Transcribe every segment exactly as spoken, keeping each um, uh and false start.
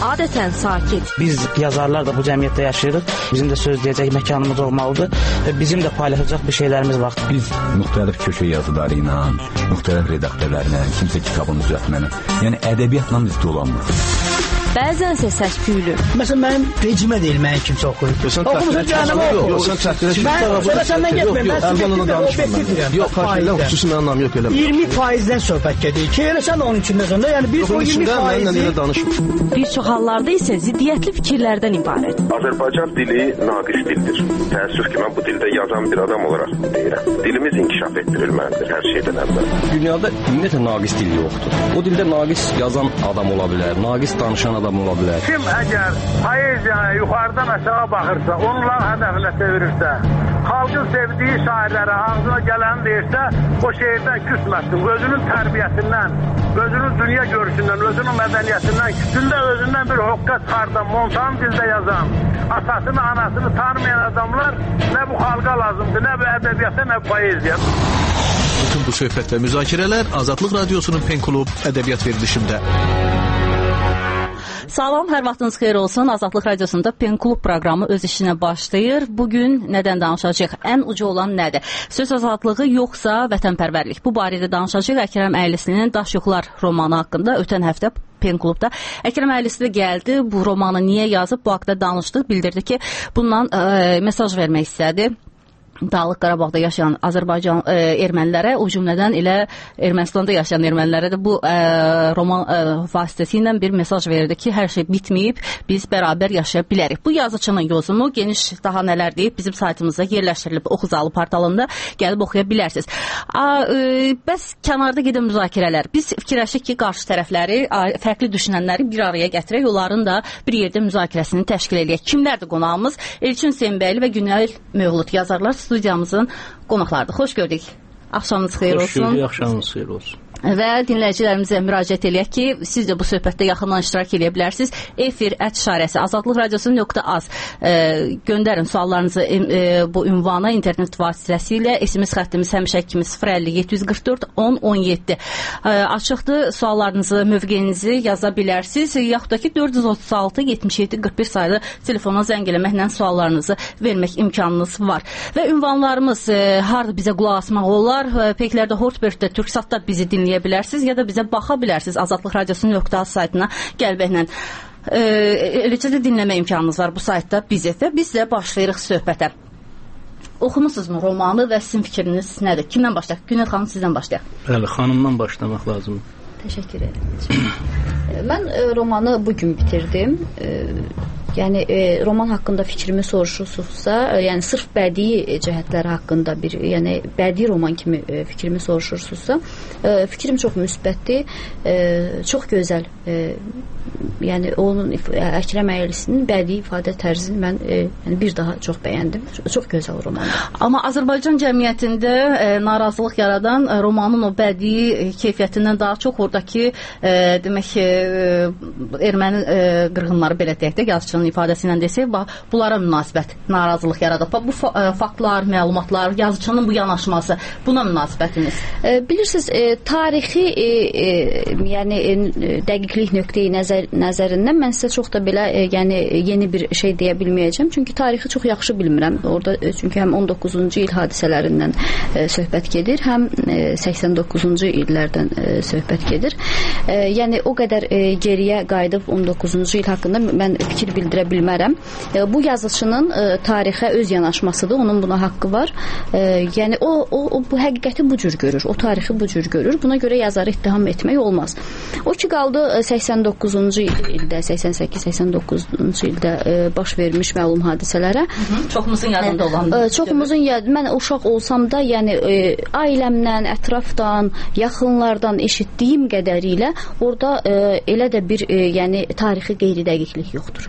adətən sakit. Biz yazarlar da bu cəmiyyətdə yaşayırıq. Bizim də söz deyəcək məkanımız olmalıdır və bizim də paylaşacaq bir şeylərimiz var. Biz müxtəlif köşə yazıları ilə, müxtəlif redaktörlərlə, kimsə kitabını düzəltməni, yəni ədəbiyyatla biz dolanmırıq. Bəzənsə səs-küylü. Məsələn, mənim rejimə deyil, mənim kimsə oxuyur. Oxumusun cəhənnəmə oxuyur. Mən sonra səndən getməyim. Mən objektifdirəm. Yox, xarşıyla xüsusi mənim anlam yox eləmə. iyirmi faizdən söhbət gedir. Ki, elə sən onun içində sonra, yəni bir o iyirmi faizi. Bir çox hallarda isə ziddiyyətli fikirlərdən ibarət. Azərbaycan dili naqis dildir. Təəssüf ki, mən bu dildə yazan bir adam olaraq deyirəm. Dilimiz inkişaf etdirilməlidir hər şeydən əvvəl. Dünyada ümumiyyətlə naqis dil yoxdur. O dildə naqis yazan adam ola bilər, naqis danışan adam ola bilər. Kim əgər poeziyaya yuxarıdan aşağı baxırsa, onların hədəfinə çevirirsə, xalqın sevdiyi şairlərə ağzına gələni deyirsə, o şeirdən küsməsin. Özünün tərbiyəsindən, özünün dünya görüşündən, özünün mədəniyyətindən, küsündə özündən bir hoqqa çıxardan, montan dildə yazan, atasını, anasını tanımayan adamlar nə bu xalqa lazımdır, nə bu ədəbiyyata, nə bu poeziya. Bütün bu söhbət və müzakirələr Azadlıq Radiosunun Pen Klub ədəbiyyat verilişində. Salam, hər vaxtınız xeyir olsun. Azadlıq Radiosunda Pen Klub proqramı öz işinə başlayır. Bugün nədən danışacaq? Ən ucu olan nədir? Söz azadlığı yoxsa vətənpərvərlik? Bu barədə danışacaq. Əkrəm Əylisinin Daş Yoxlar romanı haqqında ötən həftə Pen Klubda. Əkrəm Əylisi də gəldi, bu romanı niyə yazıb, bu haqda danışdıq. Bildirdi ki, bundan e, mesaj vermək istədi. Dağlıq Qarabağda yaşayan Azərbaycan e, ermənilərə, o cümlədən elə Ermənistanda yaşayan ermənilərə də bu e, roman e, vasitəsilə bir mesaj verirdi ki, hər şey bitməyib, biz bərabər yaşaya bilərik. Bu yazıçının yozumu geniş daha nələr deyib bizim saytımızda yerləşdirilib Oxuzalı portalında gəlib oxuya bilərsiniz. A, e, bəs kənarda gedən müzakirələr. Biz fikirləşik ki, qarşı tərəfləri, fərqli düşünənləri bir araya gətirək, onların da bir yerdə müzakirəsini təşkil edək. Kimlərdir qonağımız? Elçin Sembəyli və Günel Mövlud yazarlar studiyamızın qonaqlarıdır. Xoş gördük. Axşamınız xeyir olsun. Xoş gördük, axşamınız xeyir olsun. Və dinləyicilərimizə müraciət eləyək ki, siz də bu söhbətdə yaxından iştirak edə bilərsiniz. Efir ət işarəsi azadlıq radiosu nöqtə az e, göndərin suallarınızı e, bu ünvana internet vasitəsilə. S M S xəttimiz həmişə kimi sıfır əlli yeddi yüz qırx dörd on on yeddi. E, açıqdır, suallarınızı, mövqeyinizi yaza bilərsiniz. Yaxud da ki dörd yüz otuz altı yetmiş yeddi qırx bir sayılı telefona zəng eləməklə suallarınızı vermək imkanınız var. Və ünvanlarımız e, harda bizə qulaq asmaq olar? E, Peklərdə, Hortbergdə, Türksatda bizi dinləyə bilərsiniz ya da bizə baxa bilərsiniz azadlıq radiosu nöqtə az saytına gəlməklə. E, eləcə də dinləmə imkanınız var bu saytda bizi və biz də başlayırıq söhbətə. Oxumusunuzmu romanı və sizin fikriniz nədir? Kimdən başlayaq? Günel xanım, sizdən başlayaq. Bəli, xanımdan başlamaq lazımdır. Təşəkkür edirəm. Mən e, romanı bugün bitirdim. E, Yəni e, roman haqqında fikrimi soruşursunuzsa, e, yəni sırf bədii cəhətləri haqqında bir, yəni bədii roman kimi e, fikrimi soruşursunuzsa, e, fikrim çox müsbətdir, e, çox gözəl. E, yəni onun Əkrəm Əylisinin bədii ifadə tərzini mən e, yəni bir daha çox bəyəndim. Çox, çox gözəl romandır. Amma Azərbaycan cəmiyyətində e, narazılıq yaradan e, romanın o bədii e, keyfiyyətindən daha çox oradakı e, demək e, erməni e, qırğınları belə deyək də yazıçının ifadəsi ilə desək, bunlara münasibət, narazılıq yaradıb. Bu faktlar, məlumatlar, yazıçının bu yanaşması, buna münasibətiniz? E, bilirsiniz, e, tarixi e, e, yəni e, dəqiqlik nöqteyi nəzər, nəzərindən mən sizə çox da belə e, yəni yeni bir şey deyə bilməyəcəm. Çünki tarixi çox yaxşı bilmirəm. Orada e, çünki həm on doqquzuncu il hadisələrindən e, söhbət gedir, həm e, səksən doqquzuncu illərdən e, söhbət gedir. E, yəni o qədər e, geriyə qayıdıb on doqquzuncu il haqqında mən fikir bildirəm bildirə bilmərəm. E, bu yazıçının e, tarixə öz yanaşmasıdır. Onun buna haqqı var. E, yəni o, o, o bu həqiqəti bu cür görür. O tarixi bu cür görür. Buna görə yazarı ittiham etmək olmaz. O ki qaldı səksən doqquzuncu ildə, səksən səkkiz səksən doqquzuncu ildə e, baş vermiş məlum hadisələrə. Hı -hı. Çoxumuzun yadında olan. E, çoxumuzun yadında. Mən uşaq olsam da, yəni e, ailəmdən, ətrafdan, yaxınlardan eşitdiyim qədərilə orada e, elə də bir e, yəni tarixi qeyri-dəqiqlik yoxdur.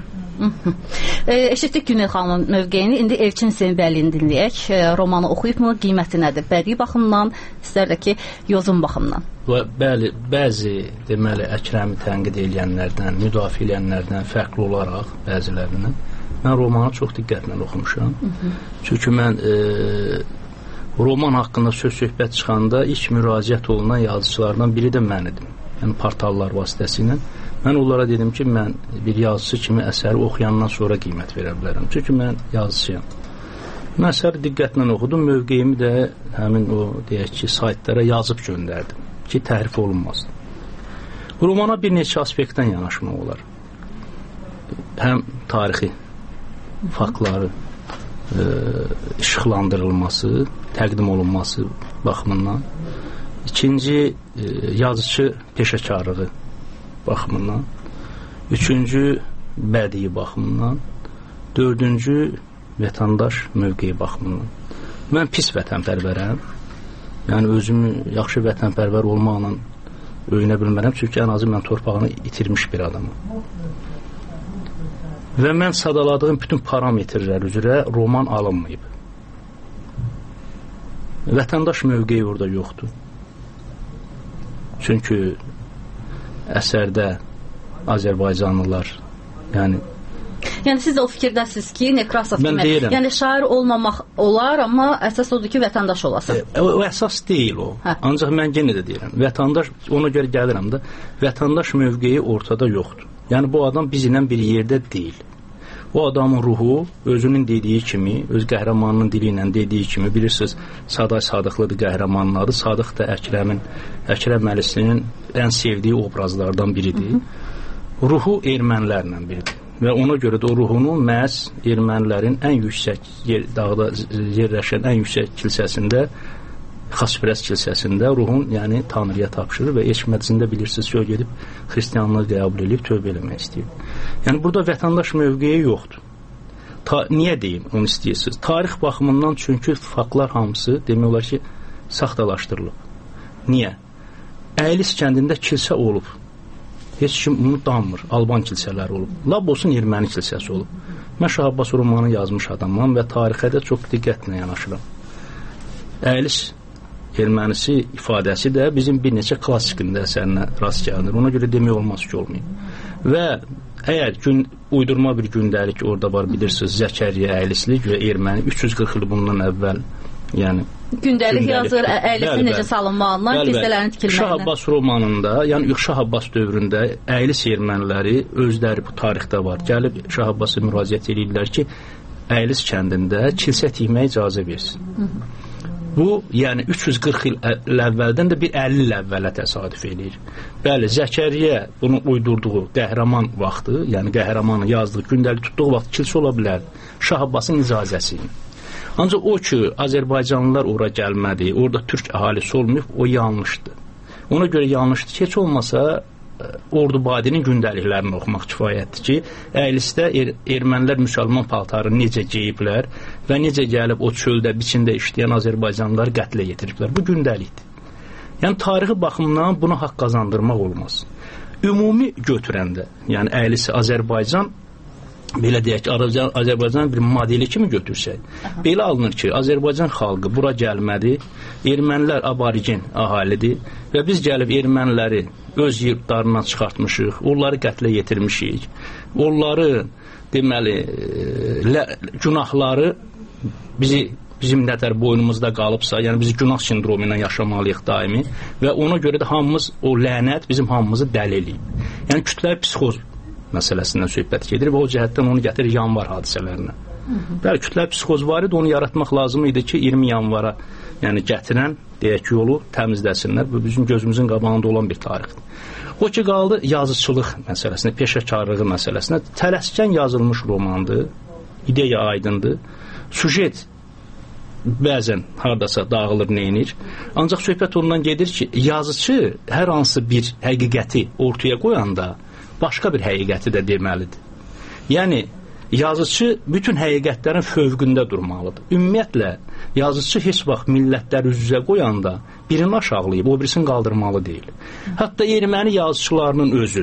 E, eşitdik Günel xanımın mövqeyini. İndi Elçin Sembəlini dinləyək. E, romanı oxuyubmu? Qiyməti nədir? Bədii baxımdan, istər də ki, yozum baxımdan. Bəli, bəzi deməli Əkrəmi tənqid edənlərdən, müdafiə edənlərdən fərqli olaraq bəzilərindən mən romanı çox diqqətlə oxumuşam. Hı -hı. Çünki mən e, roman haqqında söz-söhbət çıxanda ilk müraciət olunan yazıçılardan biri də mən idim. Yəni portallar vasitəsilə Mən onlara dedim ki, mən bir yazıçı kimi əsəri oxuyandan sonra qiymət verə bilərəm. Çünki mən yazıçıyam. Mən əsəri diqqətlə oxudum, mövqeyimi də həmin o, deyək ki, saytlara yazıb göndərdim ki, təhrif olunmasın. Romana bir neçə aspektdən yanaşmaq olar. Həm tarixi faktları e, işıqlandırılması, təqdim olunması baxımından. İkinci, e, yazıcı peşəkarlığı baxımından. Üçüncü, bədii baxımından. Dördüncü, vətəndaş mövqeyi baxımından. Mən pis vətənpərvərəm. Yəni, özümü yaxşı vətənpərvər olmaqla öyünə bilmərəm. Çünki ən azı mən torpağını itirmiş bir adamım. Və mən sadaladığım bütün parametrlər üzrə roman alınmayıb. Vətəndaş mövqeyi orada yoxdur. Çünki əsərdə Azərbaycanlılar, yəni Yəni siz də o fikirdəsiniz ki, Nekrasov kimi, yəni şair olmamaq olar, amma əsas odur ki, vətəndaş olasın. E, o, o əsas deyil o. Hə. Ancaq mən yenə də deyirəm, vətəndaş, ona görə gəlirəm də, vətəndaş mövqeyi ortada yoxdur. Yəni bu adam bizlə bir yerdə deyil. O adamın ruhu özünün dediyi kimi, öz qəhrəmanının dili ilə dediyi kimi, bilirsiniz, Saday Sadıqlıdır qəhrəmanın adı. Sadıq da Əkrəmin, Əkrəm Əlisinin ən sevdiyi obrazlardan biridir. Hı -hı. Ruhu ermənilərlə biridir. Və ona görə də o ruhunu məhz ermənilərin ən yüksək yer, dağda yerləşən ən yüksək kilsəsində, Xaspərəst kilsəsində ruhun, yəni Tanrıya tapşırır və eşq məclisində bilirsiniz ki, o gedib xristianlığı qəbul edib tövbə eləmək istəyir. Yəni burada vətəndaş mövqeyi yoxdur. Ta, niyə deyim onu istəyirsiniz? Tarix baxımından çünki faktlar hamısı demək olar ki, saxtalaşdırılıb. Niyə? Əylis kəndində kilsə olub. Heç kim bunu danmır. Alban kilsələri olub. Lab olsun erməni kilsəsi olub. Mən Şah Abbas romanı yazmış adamam və tarixə də çox diqqətlə yanaşıram. Əylis ermənisi ifadəsi də bizim bir neçə klassikində əsərinə rast gəlinir. Ona görə demək olmaz ki, olmayıb. Və əgər gün, uydurma bir gündəlik orada var, bilirsiniz, Zəkəriyyə Əylislik və erməni üç yüz qırx il bundan əvvəl, yəni gündəlik yazır, Əylisin necə salınmağından, kilsələrin tikilməyinə. Şah Abbas romanında, yəni Şah Abbas dövründə Əylis erməniləri özləri bu tarixdə var. Gəlib Şah Abbas'a müraciət edirlər ki, Əylis kəndində kilsə tikməyə icazə versin. Hı -hı. Bu, yəni üç yüz qırx il əvvəldən də bir əlli il əvvələ təsadüf edir. Bəli, Zəkəriyyə bunu uydurduğu qəhrəman vaxtı, yəni qəhrəmanı yazdığı, gündəlik tutduğu vaxt kilsə ola bilər. Şah Abbasın icazəsi. Ancaq o ki, Azərbaycanlılar ora gəlmədi, orada türk əhalisi olmayıb, o yanlışdır. Ona görə yanlışdır ki, heç olmasa Ordubadinin gündəliklərini oxumaq kifayətdir ki, Əylisdə er, ermənilər müsəlman paltarını necə geyiblər və necə gəlib o çöldə, biçində işləyən Azərbaycanlıları qətlə yetiriblər. Bu gündəlikdir. Yəni, tarixi baxımdan buna haqq qazandırmaq olmaz. Ümumi götürəndə, yəni Əylisi Azərbaycan, belə deyək ki, Azərbaycan bir modeli kimi götürsək, aha, belə alınır ki, Azərbaycan xalqı bura gəlmədi, ermənilər aborigen əhalidir və biz gəlib erməniləri öz yurtlarından çıxartmışıq, onları qətlə yetirmişik, onları, deməli, lə, günahları bizi, bizim nətər boynumuzda qalıbsa, yəni biz günah sindromu ilə yaşamalıyıq daimi və ona görə də hamımız, o lənət bizim hamımızı dəli eləyib. Yəni kütləvi psixoz məsələsindən söhbət gedir və o cəhətdən onu gətirir yanvar hadisələrinə. Bəli, kütləvi psixoz var idi, onu yaratmaq lazım idi ki, iyirmi yanvara yəni gətirən, deyək yolu təmizləsinlər. Bu bizim gözümüzün qabağında olan bir tarixdir. O ki, qaldı yazıçılıq məsələsinə, peşəkarlığı məsələsinə. Tələskən yazılmış romandır, ideya aydındır, sujet bəzən haradasa dağılır, neynir. Ancaq söhbət ondan gedir ki, yazıcı hər hansı bir həqiqəti ortaya qoyanda başqa bir həqiqəti də deməlidir. Yəni, yazıcı bütün həqiqətlərin fövqündə durmalıdır. Ümumiyyətlə, yazıcı heç vaxt millətləri üz-üzə qoyanda birini aşağılayıb, o birisini qaldırmalı deyil. Hətta erməni yazıçılarının özü,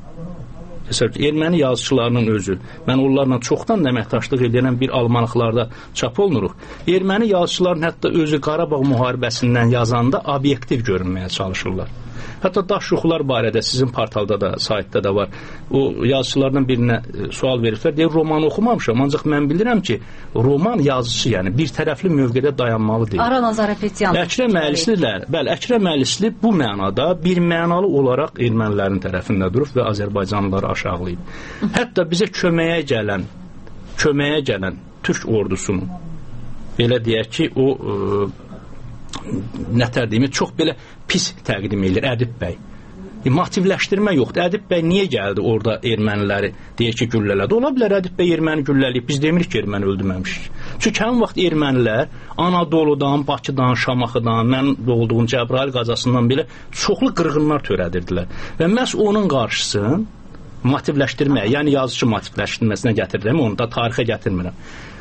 erməni yazıçılarının özü, mən onlarla çoxdan əməkdaşlıq edən bir almanlıqlarda çap olunuruq. Erməni yazıçıların hətta özü Qarabağ müharibəsindən yazanda obyektiv görünməyə çalışırlar. Hətta daşyuxular barədə sizin portalda da, saytda da var. O yazıçılardan birinə sual veriblər. Deyir, romanı oxumamışam, ancaq mən bilirəm ki, roman yazıcısı, yəni bir tərəfli mövqedə dayanmalı deyil. Aran Azarapetyan. Əkrəm Əllisliler, bəli, Əkrəm Əllisli bu mənada bir mənalı olaraq ermənilərin tərəfində durub və Azərbaycanlıları aşağılayıb. Hətta bizə köməyə gələn, köməyə gələn Türk ordusunu, belə deyək ki, o ə, nətər deyim, çox belə pis təqdim edir Ədib bəy. E, motivləşdirmə yoxdur. Ədib bəy niyə gəldi orada erməniləri deyək ki, güllələdi? Ola bilər Ədib bəy erməni güllələyib, biz demirik ki, erməni öldürməmişik. Çünki həmin vaxt ermənilər Anadoludan, Bakıdan, Şamaxıdan, mən olduğum Cəbrayıl qazasından belə çoxlu qırğınlar törədirdilər. Və məhz onun qarşısını motivləşdirməyə, yəni yazıcı motivləşdirməsinə gətirirəm, onu da tarixə gətirmirəm.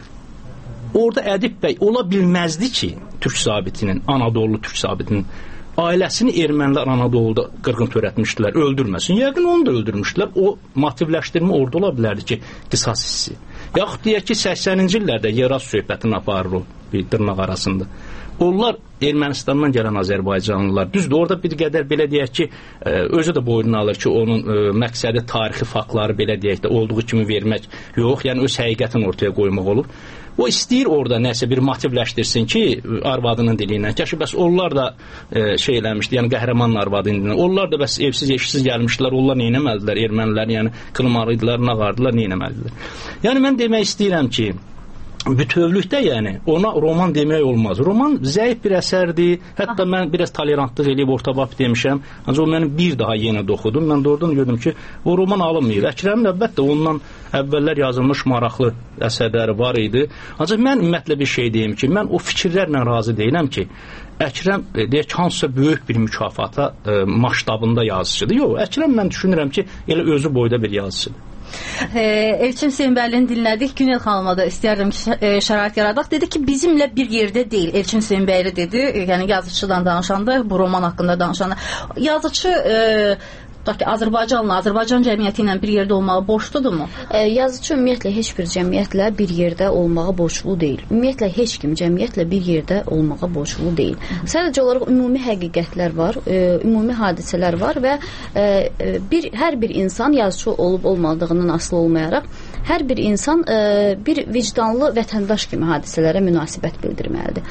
Orada Ədib bəy ola bilməzdi ki, Türk zabitinin, Anadolu Türk zabitinin ailəsini ermənilər Anadoluda qırğın törətmişdilər, öldürməsin. Yəqin onu da öldürmüşdülər. O motivləşdirmə orada ola bilərdi ki, qisas hissi. Yaxud deyək ki, səksəninci illərdə Yeraz söhbətini aparır o bir dırnaq arasında. Onlar Ermənistandan gələn Azərbaycanlılar. Düzdür, orada bir qədər belə deyək ki, özü də boynuna alır ki, onun ə, məqsədi tarixi faktları belə deyək də olduğu kimi vermək yox, yəni öz həqiqətini ortaya qoymaq olur. O istəyir orada nəsə bir motivləşdirsin ki, arvadının dili ilə. Kəşi bəs onlar da e, şey eləmişdi, yəni qəhrəmanın arvadı ilə. Onlar da bəs evsiz, eşsiz gəlmişdilər, onlar nə etmədilər? Ermənilər, yəni qılmalıydılar, nağardılar, nə etmədilər? Yəni mən demək istəyirəm ki, bütövlükdə yəni ona roman demək olmaz. Roman zəif bir əsərdir. Hətta mən biraz tolerantlıq eləyib ortabab demişəm. Ancaq o mənim bir daha yenə də oxudum. Mən də oradan gördüm ki, o roman alınmayıb. Əkrəmin əlbəttə ondan əvvəllər yazılmış maraqlı əsərləri var idi. Ancaq mən ümumiyyətlə bir şey deyim ki, mən o fikirlərlə razı deyiləm ki, Əkrəm deyək hansısa böyük bir mükafata e, maştabında yazıcıdır. Yox, Əkrəm mən düşünürəm ki, elə özü boyda bir yazıcıdır. E, Elçin Hüseynbəylini dinlədik. Günel xanıma da istəyərdim ki, e, şərait yaradaq. Dedi ki, bizimlə bir yerdə deyil. Elçin Hüseynbəyli dedi, yəni yazıcıdan danışanda, bu roman haqqında danışanda. Yazıcı e, ki, Azərbaycanla, Azərbaycan cəmiyyəti ilə bir yerdə olmağı borcludurmu? E, yazıcı ümumiyyətlə heç bir cəmiyyətlə bir yerdə olmağa borclu deyil. Ümumiyyətlə heç kim cəmiyyətlə bir yerdə olmağa borclu deyil. Sadəcə olaraq ümumi həqiqətlər var, e, ümumi hadisələr var və e, bir hər bir insan yazıcı olub olmadığından asılı olmayaraq hər bir insan e, bir vicdanlı vətəndaş kimi hadisələrə münasibət bildirməlidir.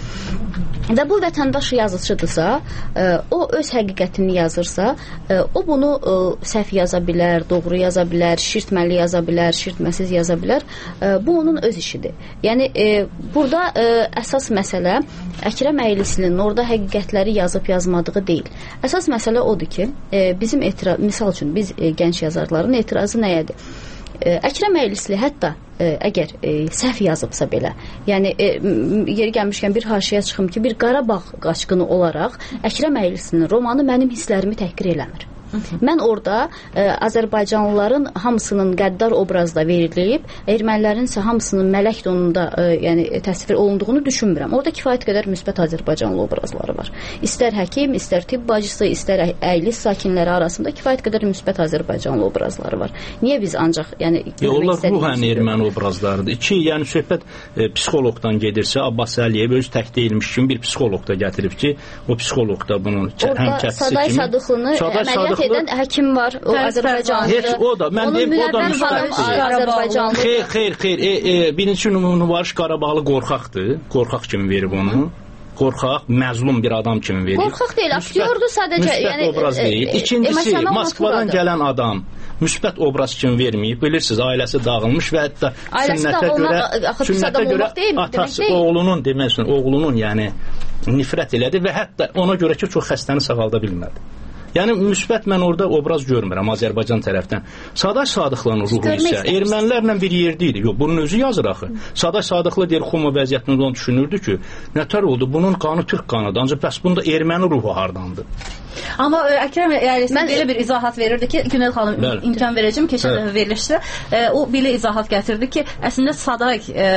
Və bu vətəndaş yazıcıdırsa, e, o öz həqiqətini yazırsa, e, o bunu e, səhv yaza bilər, doğru yaza bilər, şirtməli yaza bilər, şirtməsiz yaza bilər. E, bu onun öz işidir. Yəni e, burada e, əsas məsələ Əkrəm Əylislinin orada həqiqətləri yazıb yazmadığı deyil. Əsas məsələ odur ki, e, bizim etiraz, misal üçün biz e, gənc yazarların etirazı nəyədir? Əkrəm Əylisli hətta ə, əgər ə, səhv yazıbsa belə, yəni ə, yeri gəlmişkən bir haşiyə çıxım ki, bir Qarabağ qaçqını olaraq Əkrəm Əylislinin romanı mənim hisslərimi təhqir eləmir. Mən orada ə, Azərbaycanlıların hamısının qəddar obrazda verilib, ermənilərin isə hamısının mələk donunda ə, yəni təsvir olunduğunu düşünmürəm. Orada kifayət qədər müsbət Azərbaycanlı obrazları var. İstər həkim, istər tibb bacısı, istər əylis sakinləri arasında kifayət qədər müsbət Azərbaycanlı obrazları var. Niyə biz ancaq yəni ya, onlar ruhən erməni obrazlarıdır. İki, yəni söhbət e, psixoloqdan gedirsə, Abbas Əliyev öz tək deyilmiş kimi bir psixoloq da gətirib ki, o psixoloq da bunun həmkəsisi kimi. Saday Sadıqlını əməliyyat edən həkim var, o Azərbaycanlı. Heç o da, mən deyim, o da müsbətdir. Xeyr, xeyr, xeyr. E, e, birinci nümunə var, Qarabağlı qorxaqdır. Qorxaq kimi verib onu. Qorxaq, məzlum bir adam kimi verir. Qorxaq deyil, aktyordur sadəcə. Müsbət yəni, obraz deyil. E, İkincisi, e, Moskvadan gələn adam müsbət obraz kimi verməyib. Bilirsiniz, ailəsi dağılmış və hətta sünnətə görə, sünnətə görə atası, oğlunun, demək üçün, oğlunun yəni nifrət elədi və hətta ona görə ki, çox xəstəni sağalda bilmədi. Yəni müsbət mən orada obraz görmürəm Azərbaycan tərəfdən. Saday Sadıqlının ruhu isə ermənilərlə bir yerdə idi. Yox, bunun özü yazır axı. Saday Sadıqlı deyir, Xuma vəziyyətində onu düşünürdü ki, nətər oldu? Bunun qanı türk qanıdır. Ancaq bəs bunda erməni ruhu hardandı? Amma ə, Əkrəm Əylislin mən... belə bir izahat verirdi ki, Günel xanım Bəli. imkan verəcəm, keçən dəfə verilişdə ə, o belə izahat gətirdi ki, əslində Saday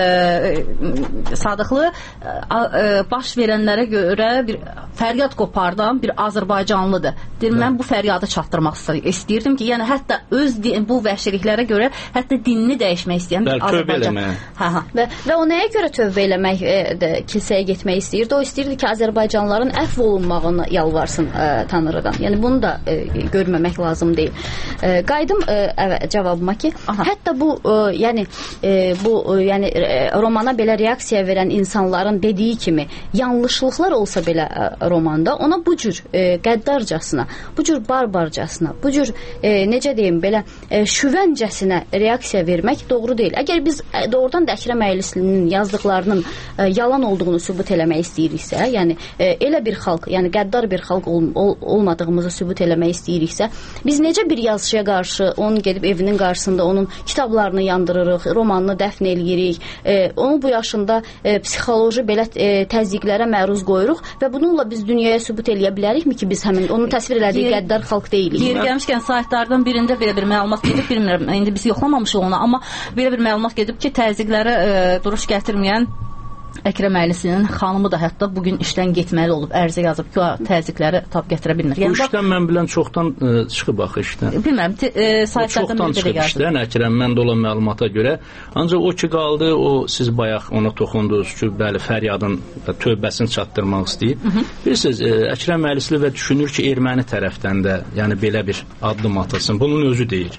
ə, Sadıqlı ə, ə, baş verənlərə görə bir fəryad qopardan bir Azərbaycanlıdır. Deyir, mən bu fəryadı çatdırmaq istəyirdim ki, yəni hətta öz bu vəhşiliklərə görə hətta dinini dəyişmək istəyən bir Azərbaycan. Hə, hə. Və, və o nəyə görə tövbə eləmək, e, də, kilsəyə getmək istəyirdi? O istəyirdi ki, Azərbaycanlıların əfv olunmağını yalvarsın ə, tanrıdan. Yəni bunu da e, görməmək lazım deyil. E, qayıdım e, əvə, cavabıma ki, Aha. hətta bu e, yəni e, bu e, yəni e, romana belə reaksiya verən insanların dediyi kimi yanlışlıqlar olsa belə e, romanda ona bu cür e, qəddarcasına, bu cür barbarcasına, bu cür e, necə deyim belə e, şüvəncəsinə reaksiya vermək doğru deyil. Əgər biz e, doğrudan da Əkrəm Əylislinin yazdıqlarının e, yalan olduğunu sübut eləmək istəyiriksə, yəni e, elə bir xalq, yəni qəddar bir xalq ol, ol, olmadığımızı sübut eləmək istəyiriksə, biz necə bir yazıçıya qarşı onun gedib evinin qarşısında onun kitablarını yandırırıq, romanını dəfn eləyirik, e, onu bu yaşında e, psixoloji belə e, təzyiqlərə məruz qoyuruq və bununla biz dünyaya sübut eləyə bilərikmi ki, biz həmin onu təsvir elədiyi qəddar xalq deyilik. Yeri gəlmişkən saytlardan birində belə bir məlumat gedib, bilmirəm, indi biz yoxlamamışıq onu, amma belə bir məlumat gedib ki, təzyiqlərə e, duruş gətirməyən Əkrəm Əylislinin xanımı da hətta bugün işdən getməli olub, ərizə yazıb ki, təzyiqləri tab gətirə bilmir. Yəni, bu işdən mən bilən çoxdan e, çıxıb axı işdən. Bilmirəm, e, saytlardan çoxdan çıxıb işdən, Əkrəm, mən də olan məlumata görə. Ancaq o ki qaldı, o siz bayaq ona toxundunuz ki, bəli, fəryadın tövbəsini çatdırmaq istəyir. Bilirsiniz, e, Əkrəm Əylisli və düşünür ki, erməni tərəfdən də yəni belə bir addım atılsın. Bunun özü deyir.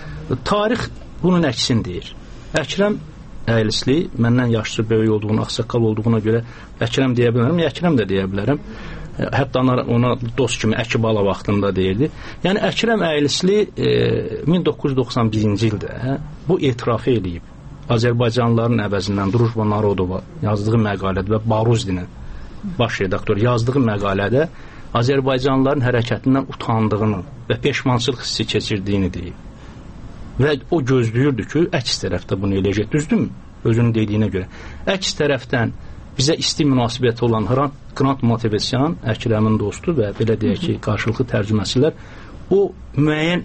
Tarix bunun əksini deyir. Əkrəm Əylisli məndən yaşlı böyük olduğunu, ağsaqqal olduğuna görə Əkrəm deyə bilərəm, Əkrəm də deyə bilərəm. Hətta ona, ona dost kimi Əkibala vaxtında deyirdi. Yəni Əkrəm Əylisli e, min doqquz yüz doxsan birinci ildə bu etirafı eləyib. Azərbaycanlıların əvəzindən Drujba Narodova yazdığı məqalədə və Baruzdinin baş redaktor yazdığı məqalədə Azərbaycanlıların hərəkətindən utandığını və peşmançılıq hissi keçirdiyini deyib. Və o gözləyirdi ki, əks tərəfdə bunu eləyəcək, düzdürmü? Özünün dediyinə görə. Əks tərəfdən bizə isti münasibəti olan Qrant Motivasyan, Əkrəmin dostu və belə deyək ki, qarşılıqlı tərcüməsilər, o müəyyən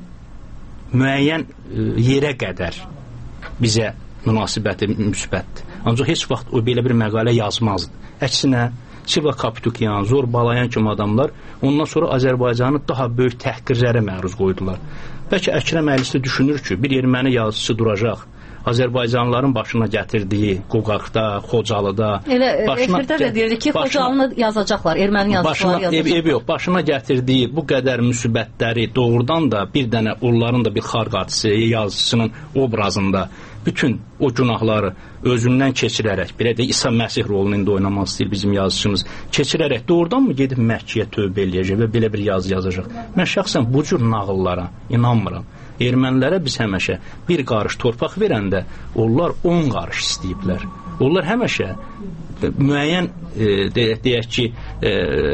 müəyyən yerə qədər bizə münasibəti müsbətdir. Ancaq heç vaxt o belə bir məqalə yazmazdı. Əksinə, Siva Kaptukyan, Zorbalayan kimi adamlar ondan sonra Azərbaycanı daha böyük təhqirlərə məruz qoydular. Bəlkə Əkrəm Əylisli düşünür ki, bir erməni yazıcısı duracaq, Azərbaycanlıların başına gətirdiyi Qoqaqda, Xocalıda, elə efirdə də deyirdi ki, Xocalını yazacaqlar, erməni yazıcılar yazacaqlar. Ev yox, başına gətirdiyi bu qədər müsibətləri doğrudan da bir dənə onların da bir xarqatısı, yazıcısının obrazında bütün o günahları özündən keçirərək, belə də İsa Məsih rolunu indi oynamaq istəyir bizim yazıcımız, keçirərək doğrudan mı gedib Məkkəyə tövbə eləyəcək və belə bir yazı yazacaq? Mən şəxsən bu cür nağıllara inanmıram. Ermənilərə biz həmişə bir qarış torpaq verəndə onlar on qarış istəyiblər. Onlar həmişə müəyyən e, deyək, deyək ki, e,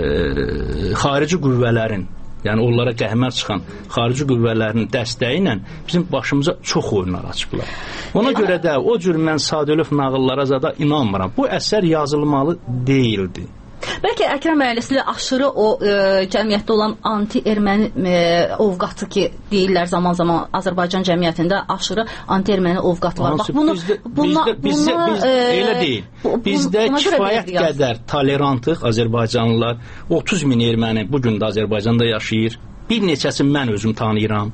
xarici qüvvələrin, yəni onlara qəhmər çıxan xarici qüvvələrin dəstəyi ilə bizim başımıza çox oyunlar açıblar. Ona görə də o cür mən sadəlöv nağıllara zada inanmıram. Bu əsər yazılmalı deyildi. Bəlkə Əkrəm Əylisli aşırı o e, cəmiyyətdə olan anti-erməni e, ovqatı ki, deyirlər zaman-zaman Azərbaycan cəmiyyətində aşırı anti-erməni ovqatı var. Bax, bunu, bizdə, buna, bizdə, bizdə, buna, bizdə e, elə deyil. Bu, bizdə kifayət qədər tolerantıq Azərbaycanlılar. otuz min erməni bugün də Azərbaycanda yaşayır. Bir neçəsini mən özüm tanıyıram.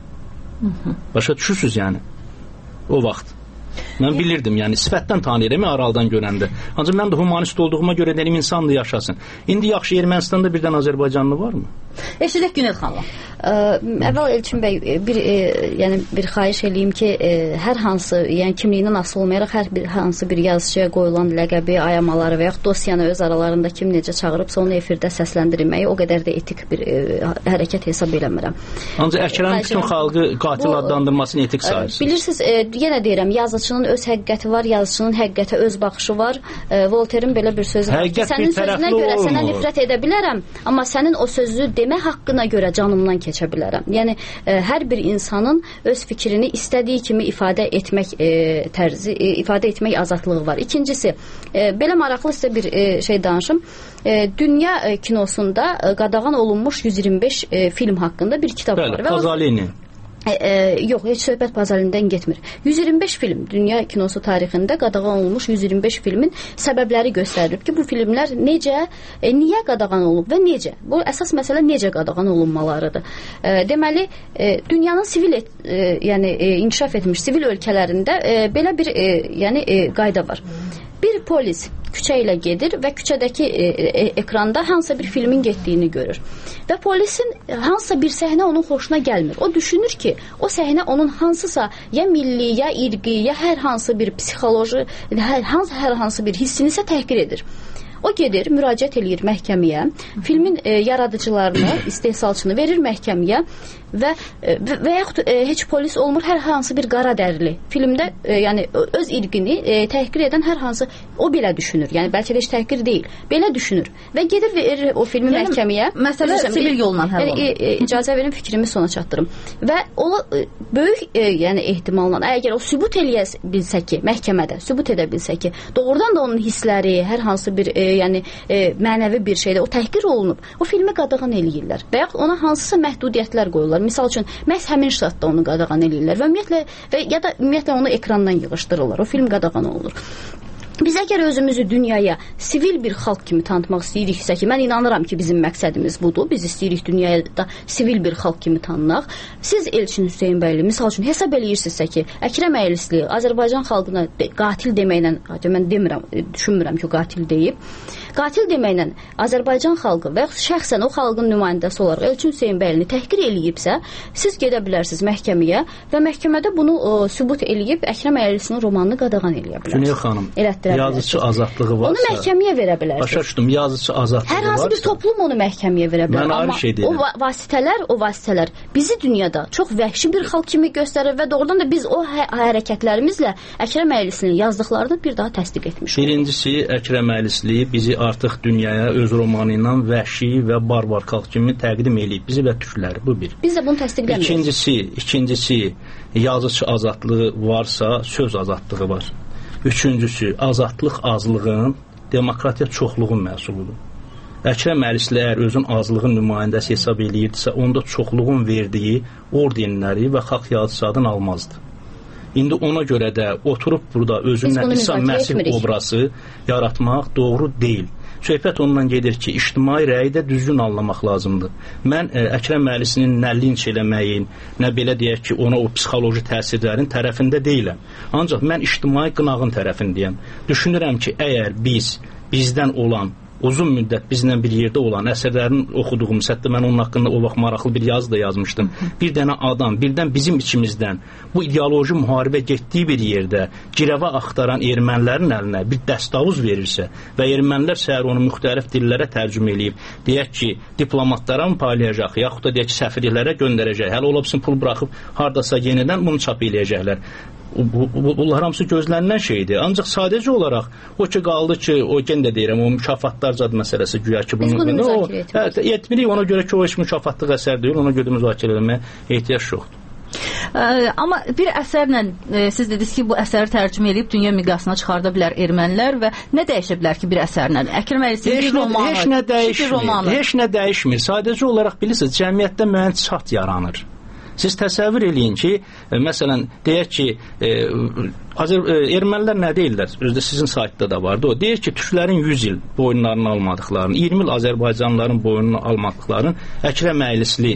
Başa düşürsünüz yəni o vaxt. Mən bilirdim, yəni sifətdən tanıyıram aralıdan görəndə. Ancaq mən də humanist olduğuma görə dedim, insan da yaşasın. İndi yaxşı, Ermənistanda birdən Azərbaycanlı varmı? Eşidək Günel xanım. Əvvəl Elçin bəy, bir, e, yəni bir xahiş eləyim ki, e, hər hansı, yəni kimliyindən asılı olmayaraq hər bir hansı bir yazıcıya qoyulan ləqəbi, ayamaları və yaxud dosyanı öz aralarında kim necə çağırıbsa onu efirdə səsləndirməyi o qədər də etik bir e, hərəkət hesab eləmirəm. Ancaq Əkrəm bütün xalqı qatil adlandırmasını etik sayırsınız. Bilirsiniz, e, yenə deyirəm, yazıcının öz həqiqəti var, yazıcının həqiqətə öz baxışı var. E, Voltaire'in belə bir sözü var ki, sənin sözünə görə olmur. Sənə nifrət edə bilərəm, amma sənin o sözü demə haqqına görə canımdan keçə bilərəm. Yəni e, hər bir insanın öz fikrini istədiyi kimi ifadə etmək e, tərzi, e, ifadə etmək azadlığı var. İkincisi, e, belə maraqlı sizə bir e, şey danışım. E, dünya e, kinosunda e, qadağan olunmuş yüz iyirmi beş e, film haqqında bir kitab Bəli, var. Pazalini. E, e, yox, heç söhbət Pazalindən getmir. yüz iyirmi beş film dünya kinosu tarixində qadağan olunmuş yüz iyirmi beş filmin səbəbləri göstərilib ki, bu filmlər necə, e, niyə qadağan olub və necə? Bu əsas məsələ necə qadağan olunmalarıdır. E, deməli, e, dünyanın sivil et, e, yəni e, inkişaf etmiş sivil ölkələrində e, belə bir e, yəni e, qayda var. Bir polis küçə ilə gedir və küçədəki e, e, ekranda hansısa bir filmin getdiyini görür. Və polisin hansısa bir səhnə onun xoşuna gəlmir. O düşünür ki, o səhnə onun hansısa ya milli, ya irqi, ya hər hansı bir psixoloji, hər hansı hər hansı bir hissinisə təhqir edir. O gedir, müraciət eləyir məhkəməyə, filmin e, yaradıcılarını, istehsalçını verir məhkəməyə və e, və yaxud e, heç polis olmur, hər hansı bir qara dərili filmdə, e, yəni öz irqini e, təhqir edən hər hansı, o belə düşünür. Yəni bəlkə də heç təhqir deyil, belə düşünür və gedir verir o filmi yəni, məhkəməyə. Məsələ sivil yolla həll olunur. Yəni, e, e, icazə verin, fikrimi sona çatdırım. Və o e, böyük e, yəni ehtimalla, əgər o sübut eləyə bilsə ki, məhkəmədə sübut edə bilsə ki, doğrudan da onun hissləri, hər hansı bir e, yəni e, mənəvi bir şeydə o təhqir olunub, o filmi qadağan eləyirlər və yaxud ona hansısa məhdudiyyətlər qoyurlar. Misal üçün, məhz həmin ştatda onu qadağan eləyirlər və ümumiyyətlə və ya da ümumiyyətlə onu ekrandan yığışdırırlar. O film qadağan olunur. Biz əgər özümüzü dünyaya sivil bir xalq kimi tanıtmaq istəyiriksə ki, mən inanıram ki, bizim məqsədimiz budur. Biz istəyirik dünyada sivil bir xalq kimi tanınaq. Siz Elçin Hüseyn bəyli, misal üçün hesab eləyirsinizsə ki, Əkrəm Əylisli Azərbaycan xalqına de, qatil deməklə, mən demirəm, düşünmürəm ki, o qatil deyib. Qatil deməklə Azərbaycan xalqı və şəxsən o xalqın nümayəndəsi olaraq Elçin Hüseyn bəylini təhqir eləyibsə, siz gedə bilərsiniz məhkəməyə və məhkəmədə bunu o, sübut eləyib Əkrəm Əylisinin romanını qadağan eləyə bilərsiniz. Günel xanım, yazıçı azadlığı varsa... Onu məhkəməyə verə bilərsiniz. Başa düşdüm, yazıçı azadlığı varsa... Hər hansı bir toplum onu məhkəməyə verə bilər. Mən ayrı şey deyirəm. O va vasitələr, o vasitələr bizi dünyada çox vəhşi bir xalq kimi göstərir və doğrudan da biz o hə hərəkətlərimizlə Əkrəm Əylisinin yazdıqlarını bir daha təsdiq etmişik. Birincisi, Əkrəm Əylisli bizi artıq dünyaya öz romanı ilə vəhşi və barbar xalq kimi təqdim eləyib. Bizi və türkləri, bu bir. Biz də bunu təsdiqləmirik. İkincisi, ikincisi, yazıçı azadlığı varsa, söz azadlığı var. Üçüncüsü, azadlıq azlığın, demokratiya çoxluğun məhsuludur. Əkrəm Əylisli əgər özün azlığın nümayəndəsi hesab eləyirdisə, onda çoxluğun verdiyi ordenləri və xalq yazıcısı adını almazdı. İndi ona görə də oturub burada özündən İsa Məsih obrazı yaratmaq doğru deyil. Söhbət ondan gedir ki, ictimai rəyi də düzgün anlamaq lazımdır. Mən ə, Əkrəm Əylisinin nə linç eləməyin, nə belə deyək ki, ona o psixoloji təsirlərin tərəfində deyiləm. Ancaq mən ictimai qınağın tərəfindəyəm. Düşünürəm ki, əgər biz, bizdən olan, uzun müddət bizlə bir yerdə olan əsərlərini oxuduğumuz, hətta mən onun haqqında o vaxt maraqlı bir yazı da yazmışdım. Bir dənə adam, birdən bizim içimizdən bu ideoloji müharibə getdiyi bir yerdə girəvə axtaran ermənilərin əlinə bir dəstavuz verirsə və ermənilər səhər onu müxtəlif dillərə tərcümə eləyib, deyək ki, diplomatlara mı paylayacaq, yaxud da deyək ki, səfirliklərə göndərəcək, hələ olabsın pul buraxıb hardasa yenidən bunu çap eləyəcəklər. Bu, bu, bunlar hamısı gözlənilən şeydir. Ancaq sadəcə olaraq o ki qaldı ki, o gen də deyirəm, o mükafatlar zad məsələsi güya ki, bunu, bunu müzakirə etmirik. Hə, etmirik, ona görə ki, o heç mükafatlıq əsər deyil, ona görə müzakirə etməyə ehtiyac yoxdur. Ə, amma bir əsərlə e, siz dediniz ki, bu əsəri tərcümə edib dünya miqyasına çıxarda bilər ermənilər və nə dəyişə bilər ki, bir əsərlə? Əkrəm Əylisinin bir romanı, heç nə dəyişmir. Heç nə dəyişmir. Sadəcə olaraq bilirsiniz, cəmiyyətdə müəyyən çat yaranır. Siz təsəvvür eləyin ki, e, məsələn, deyək ki, e, Azər, e, ermənilər nə deyirlər? Özdə sizin saytda da vardı o. Deyir ki, türklərin yüz il boyunlarını almadıqlarını, iyirmi il Azərbaycanlıların boyununu almadıqlarını Əkrəm Əylisli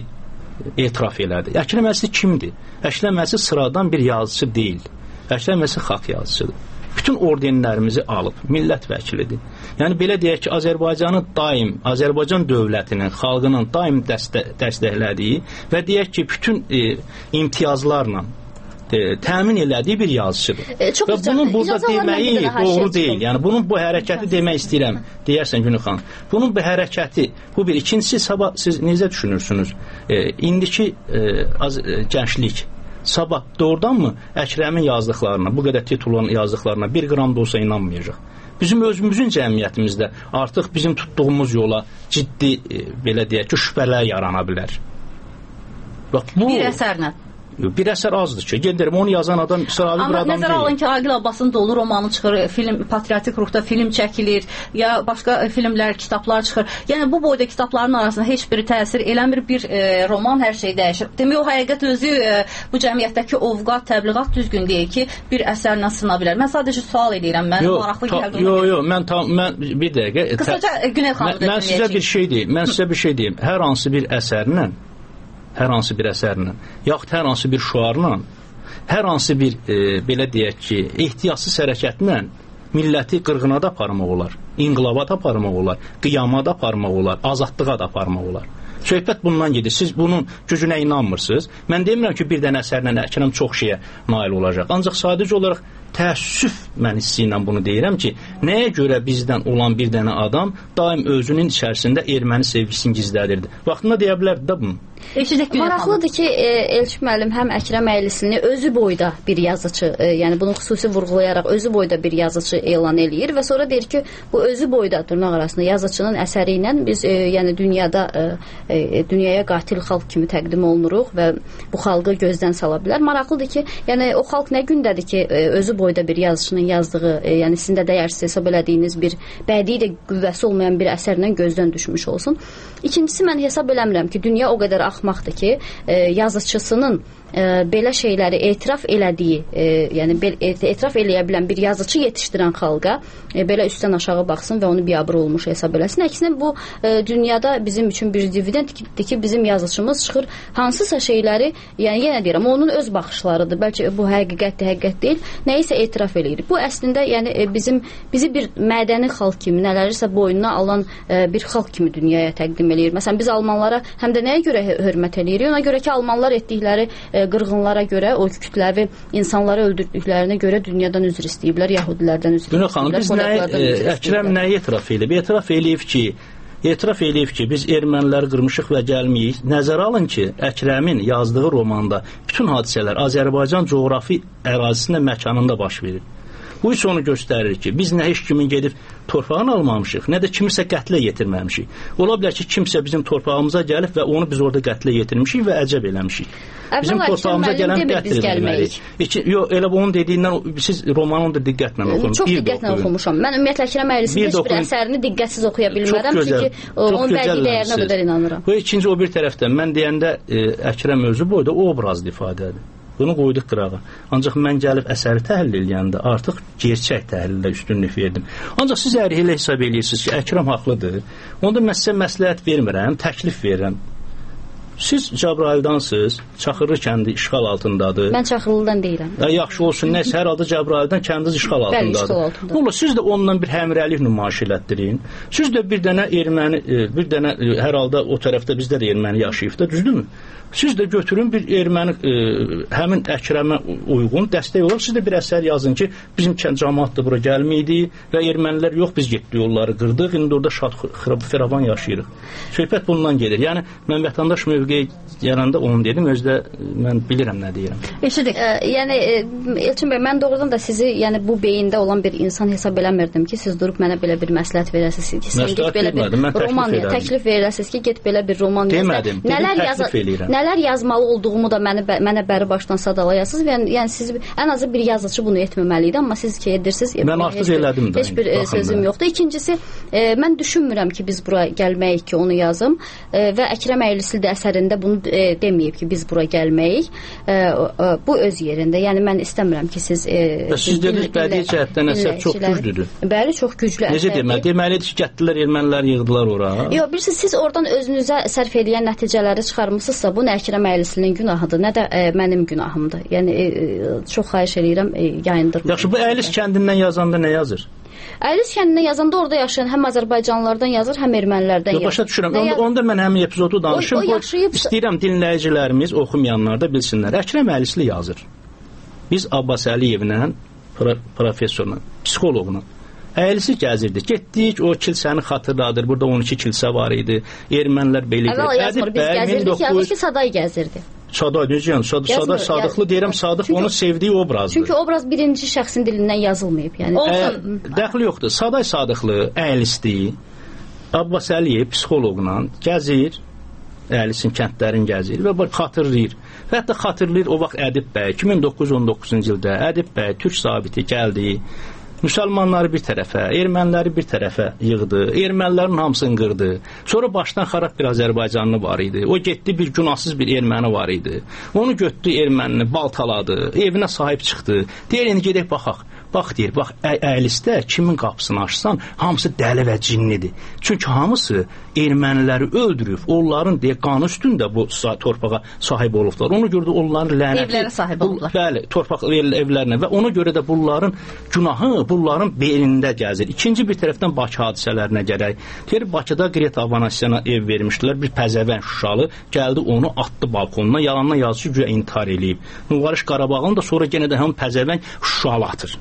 etiraf elədi. Əkrəm Əylisli kimdir? Əkrəm Əylisli sıradan bir yazıcı deyil. Əkrəm Əylisli xalq yazıcıdır. Bütün ordenlərimizi alıb, millət vəkilidir. Yəni, belə deyək ki, Azərbaycanı daim, Azərbaycan dövlətinin, xalqının daim dəstə dəstəklədiyi və deyək ki, bütün e, imtiyazlarla e, təmin elədiyi bir yazıcıdır. E, və bunun burada deməyi doğru deyil. Yəni, bunun bu hərəkəti demək istəyirəm, deyərsən Günel xanım. Bunun bu hərəkəti, bu bir. İkincisi, sabah siz necə düşünürsünüz? E, indiki e, az, e, gənclik, sabah doğrudanmı Əkrəmin yazdıqlarına, bu qədər titulun yazdıqlarına bir qram da olsa inanmayacaq. Bizim özümüzün cəmiyyətimizdə artıq bizim tutduğumuz yola ciddi, e, belə deyək ki, şübhələr yarana bilər. Bax, bu, bir əsərlə. Bir əsər azdır ki, gedirəm, onu yazan adam sıravi bir adam deyil. Amma nəzərə alın ki, Aqil Abbasın dolu romanı çıxır, film, patriotik ruhda film çəkilir, ya başqa filmlər, kitablar çıxır. Yəni, bu boyda kitabların arasında heç biri təsir eləmir, bir e, roman hər şey dəyişir. Demək, o həqiqət özü e, bu cəmiyyətdəki ovqat, təbliğat düzgün deyil ki, bir əsərlə sına bilər. Mən sadəcə sual edirəm, mən maraqlı gəldim. Yox, yox, mən, mən bir dəqiqə. Qısaca Günel xanım da mən sizə bir şey deyim, mən sizə bir şey deyim. Hər hansı bir əsərlə hər hansı bir əsərlə, yaxud hər hansı bir şuarla, hər hansı bir, e, belə deyək ki, ehtiyatsız hərəkətlə milləti qırğına da aparmaq olar, inqilaba da aparmaq olar, qiyama da aparmaq olar, azadlığa da aparmaq olar. Söhbət bundan gedir. Siz bunun gücünə inanmırsınız. Mən demirəm ki, bir dənə əsərlə Əkrəm çox şeyə nail olacaq. Ancaq sadəcə olaraq təəssüf mən hissi ilə bunu deyirəm ki, nəyə görə bizdən olan bir dənə adam daim özünün içərisində erməni sevgisini gizlədirdi. Vaxtında deyə bilərdi də bunu. Maraqlıdır ki, e, Elçin müəllim həm Əkrəm Əylisini özü boyda bir yazıcı, e, yəni bunu xüsusi vurğulayaraq özü boyda bir yazıcı elan eləyir və sonra deyir ki, bu özü boyda dırnaq arasında yazıcının əsəri ilə biz e, yəni dünyada e, e, dünyaya qatil xalq kimi təqdim olunuruq və bu xalqı gözdən sala bilər. Maraqlıdır ki, yəni o xalq nə gündədir ki, e, özü boyda bir yazıçının yazdığı, e, yəni sizin də dəyərsiz hesab elədiyiniz bir bədii də qüvvəsi olmayan bir əsərlə gözdən düşmüş olsun. İkincisi, mən hesab eləmirəm ki, dünya o qədər axmaqdır ki, e, yazıçısının e, belə şeyləri etiraf elədiyi, e, yəni bel, etiraf eləyə bilən bir yazıçı yetişdirən xalqa e, belə üstdən aşağı baxsın və onu biabır olmuş hesab eləsin. Əksinə bu e, dünyada bizim üçün bir dividenddir ki, bizim yazıçımız çıxır hansısa şeyləri, yəni yenə deyirəm, onun öz baxışlarıdır. Bəlkə bu həqiqətdir, həqiqət deyil. Nəyisə etiraf eləyir. Bu əslində yəni e, bizim bizi bir mədəni xalq kimi, nələrisə boynuna alan e, bir xalq kimi dünyaya təqdim eləyir. Məsələn, biz almanlara həm də nəyə görə hörmət eləyirik? Ona görə ki, almanlar etdikləri e, qırğınlara görə, o kütləvi insanları öldürdüklərinə görə dünyadan üzr istəyiblər, yəhudilərdən üzr istəyiblər. Xanım, biz nə, Əkrəm nəyə etiraf eləyib? Etiraf eləyib ki, etiraf eləyib ki, biz erməniləri qırmışıq və gəlməyik. Nəzərə alın ki, Əkrəmin yazdığı romanda bütün hadisələr Azərbaycan coğrafi ərazisində, məkanında baş verir. Bu isə onu göstərir ki, biz nə heç kimin gedib torpağını almamışıq, nə də kimisə qətlə yetirməmişik. Ola bilər ki, kimsə bizim torpağımıza gəlib və onu biz orada qətlə yetirmişik və əcəb eləmişik. Bizim torpağımıza gələn qətl edilməliyik. Yox, elə onun dediyindən siz romanı da diqqətlə oxuyun. Çox diqqətlə oxumuşam. Mən ümumiyyətlə Əkrəm Əylisinin heç bir əsərini diqqətsiz oxuya bilmərəm, çünki onun bədii dəyərinə bu qədər inanıram. Bu ikinci o bir tərəfdən, mən deyəndə Əkrəm özü boyda o obrazlı ifadədir. Bunu qoyduq qırağa. Ancaq mən gəlib əsəri təhlil eləyəndə artıq gerçək təhlildə üstünlük verdim. Ancaq siz əgər elə hesab eləyirsiniz ki, Əkrəm haqlıdır, onda mən sizə məsləhət vermirəm, təklif verirəm. Siz Cəbrayıldansınız, Çaxırlı kəndi işğal altındadır. Mən Çaxırlıdan deyirəm. Ya, yaxşı olsun, nəsə hər halda Cəbrayıldan kəndiniz işğal altındadır. Bəli, işğal altındadır. Ola, siz də onunla bir həmrəylik nümayiş elətdirin. Siz də bir dənə erməni, bir dənə hər halda o tərəfdə bizdə də erməni yaşayıb da, düzdürmü? Siz də götürün bir erməni e, həmin Əkrəmə uyğun dəstək olaraq siz də bir əsər yazın ki, bizim cəmaat da bura gəlməydi və ermənilər yox, biz getdik yolları qırdıq, indi orada şad firavan yaşayırıq. Söhbət bundan gedir. Yəni mən vətəndaş mövqeyi yaranda onu dedim, özdə mən bilirəm nə deyirəm. Eşidik. E, yəni e, Elçin bəy, mən doğrudan da sizi yəni bu beyində olan bir insan hesab eləmirdim ki, siz durub mənə belə bir məsləhət verəsiniz ki, sən get belə bir roman təklif verəsiniz ki, get belə bir roman demədim. Nələr yazır? Nələr yazmalı olduğumu da məni, mənə bəri başdan sadalayasınız. Yəni, yəni siz ən azı bir yazıcı bunu etməməli idi, amma siz ki edirsiniz. Mən artıq elədim də. Heç bir e, sözüm da yoxdur. İkincisi, e, mən düşünmürəm ki, biz bura gəlməyik ki, onu yazım e, və Əkrəm Əylisli də əsərində bunu e, deməyib ki, biz bura gəlməyik. E, e, bu öz yerində. Yəni mən istəmirəm ki, siz e, siz dediniz bədii cəhətdən əsər çox güclüdür. Bəli, çox güclü əsərdir. Necə deməli? Deməlidir ki, gətdilər ermənilər yığdılar ora. Yox, bilirsiniz, siz oradan özünüzə sərf edən nəticələri çıxarmısınızsa, bu nə Əkrəm Əylisinin günahıdır, nə də e, mənim günahımdır. Yəni e, çox xahiş eləyirəm e, yayındırmayın. Yaxşı, bu Əylis kəndindən yazanda nə yazır? Əylis kəndindən yazanda orada yaşayan həm Azərbaycanlılardan yazır, həm ermənilərdən yazır. Başa düşürəm. Onda, onda mən həmin epizodu danışım. O, o yaşayıb... İstəyirəm dinləyicilərimiz, oxumayanlar da bilsinlər. Əkrəm Əylisli yazır. Biz Abbas Əliyevlə, pro professorla, psixoloqla Əylisi gəzirdi. Getdik, o kilsəni xatırladır. Burada on iki kilsə var idi. Ermənilər belə idi. Əvvəl yazmır, biz gəzirdik, yazır ki, Saday gəzirdi. Saday, necə yəni? Saday, Saday Sadıqlı deyirəm, Sadıq çünki, onun sevdiyi obrazdır. Çünki obraz birinci şəxsin dilindən yazılmayıb. Yəni. Ə, dəxli yoxdur. Saday Sadıqlı, Əylisli, Abbas Əliyev psixoloqla gəzir, Əylisin kəndlərini gəzir və xatırlayır. Və hətta xatırlayır o vaxt Ədib bəy, iki min doqquz yüz on doqquzuncu ildə Ədib bəy, türk zabiti gəldi. Müsəlmanları bir tərəfə, erməniləri bir tərəfə yığdı, ermənilərin hamısını qırdı. Sonra başdan xarab bir Azərbaycanlı var idi. O getdi, bir günahsız bir erməni var idi. Onu götürdü, ermənini baltaladı, evinə sahib çıxdı. Deyir, indi gedək baxaq. Bax deyir, bax əylisdə kimin qapısını açsan, hamısı dəli və cinnidir. Çünki hamısı erməniləri öldürüb, onların deyə qanı üstündə bu torpağa sahib olublar. Ona görə də onların lənəti evlərə sahib olublar. Bəli, torpaq evlərinə və ona görə də bunların günahı bunların beynində gəzir. İkinci bir tərəfdən Bakı hadisələrinə gələk. Deyir, Bakıda Greta Avanasyana ev vermişdilər, bir pəzəvən Şuşalı gəldi onu atdı balkonuna, yalandan yazı ki, güya intihar eləyib. Müvarış Qarabağın da sonra yenə də həm pəzəvən Şuşalı atır.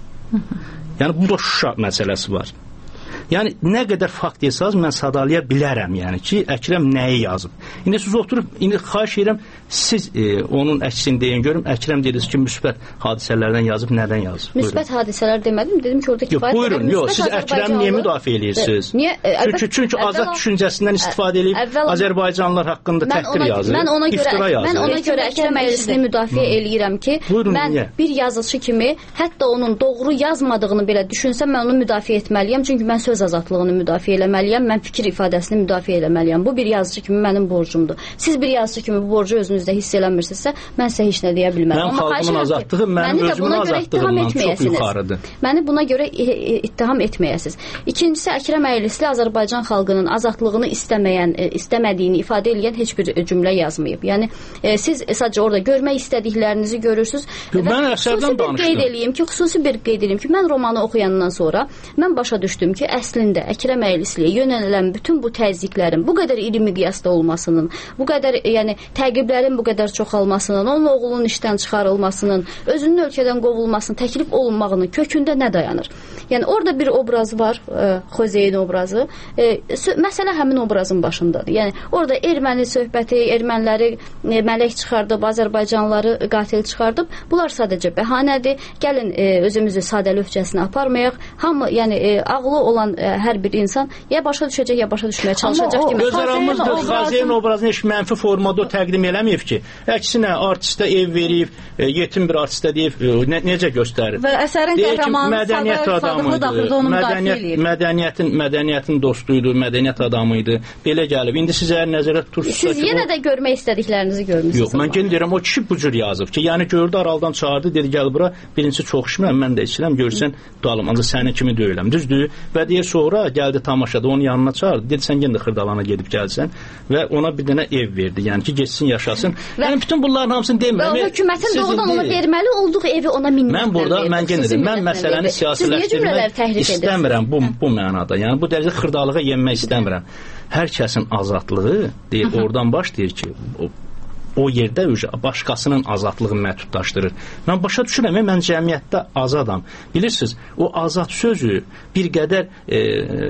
Yəni, bu da Şuşa məsələsi var. Yəni, nə qədər fakt desəz, mən sadalaya bilərəm, yəni ki, Əkrəm nəyi yazıb. İndi siz oturub, indi xahiş edirəm, siz e, onun əksini deyin, görüm, Əkrəm dediniz ki, müsbət hadisələrdən yazıb, nədən yazıb? Müsbət hadisələr demədim, dedim ki, orada kifayət... Yox, buyurun, yox, siz Əkrəm niyə müdafiə edirsiniz? Niyə? Çünki, çünki azad düşüncəsindən istifadə edib, Azərbaycanlılar haqqında təhqir yazır, iftira yazır. Mən ona görə Əkrəm əylisini müdafiə eləyirəm ki, mən bir yazıcı kimi, hətta onun doğru yazmadığını belə düşünsəm, mən onu müdafiə etməliyəm, çünki mən söz azadlığını müdafiə eləməliyəm, mən fikir ifadəsini müdafiə eləməliyəm. Bu bir yazıcı kimi mənim borcumdur. Siz bir yazıcı kimi bu borcu özünüzdə hiss eləmirsinizsə, mən sizə heç nə deyə bilmərəm. Mənim xalqımın azadlığı, mənim özümün azadlığından çox yuxarıdır. Məni buna görə ittiham etməyəsiniz. İkincisi, Əkrəm Əylisli Azərbaycan xalqının azadlığını istəməyən, istəmədiyini ifadə edən heç bir cümlə yazmayıb. Yəni, siz sadəcə orada görmək istədiklərinizi görürsünüz. Mən əsərdən danışdım. Xüsusi bir qeyd edeyim ki, mən romanı oxuyandan sonra mən başa düşdüm ki, əslində Əkrəm Əylisliyə yönələn bütün bu təzyiqlərin bu qədər iri miqyasda olmasının, bu qədər, yəni təqiblərin bu qədər çoxalmasının, onun oğlunun işdən çıxarılmasının, özünün ölkədən qovulmasının təklif olunmağının kökündə nə dayanır? Yəni orada bir obraz var, e, Xozeyin obrazı. E, məsələ həmin obrazın başındadır. Yəni orada erməni söhbəti, erməniləri e, mələk çıxardıb, Azərbaycanlıları qatil çıxardıb. Bunlar sadəcə bəhanədir. Gəlin e, özümüzü sadəlövhcəsinə aparmayaq. Hamı, yəni e, ağlı olan e, hər bir insan ya başa düşəcək, ya başa düşməyə çalışacaq kimi. Öz aramızda Xozeyin obrazını heç mənfi formada təqdim eləməyib ki. Əksinə artistə ev verib, e, yetim bir artistə deyib, e, ne, necə göstərir? Və əsərin qəhrəmanı mədəniyyət adamıydı, mədəniyyət, mədəniyyətin, mədəniyyətin dostuydu, mədəniyyət adamıydı, belə gəlib. İndi siz əgər nəzərə tutursunuz... Siz yenə o... də görmək istədiklərinizi görmüsünüz. Yox, mən gəlin deyirəm, o kişi bu cür yazıb ki, yəni gördü, aralıdan çağırdı, dedi, gəl bura, birincisi çox işməm, mən də içirəm, görsən, dalım, ancaq sənin kimi döyüləm, düzdür? Və deyir, sonra gəldi tamaşada, onun yanına çağırdı, dedi, sən yenə də Xırdalana gedib gəlsən və ona bir dənə ev verdi, yəni ki, geçsin, yaşasın. Və, yəni, bütün bunların hamısını demirəm. Və hökumətin doğrudan ona verməli olduğu evi ona minnətlə mən burada, mən gəlin mən məsələni siyasiləşdirmək istəmirəm bu, bu mənada. Yəni, bu dərəcə xırdalığa yenmək istəmirəm. Hər kəsin azadlığı, deyir, oradan başlayır ki, o, o yerdə başqasının azadlığı məhdudlaşdırır. Mən başa düşürəm, mən cəmiyyətdə azadam. Bilirsiniz, o azad sözü bir qədər, e,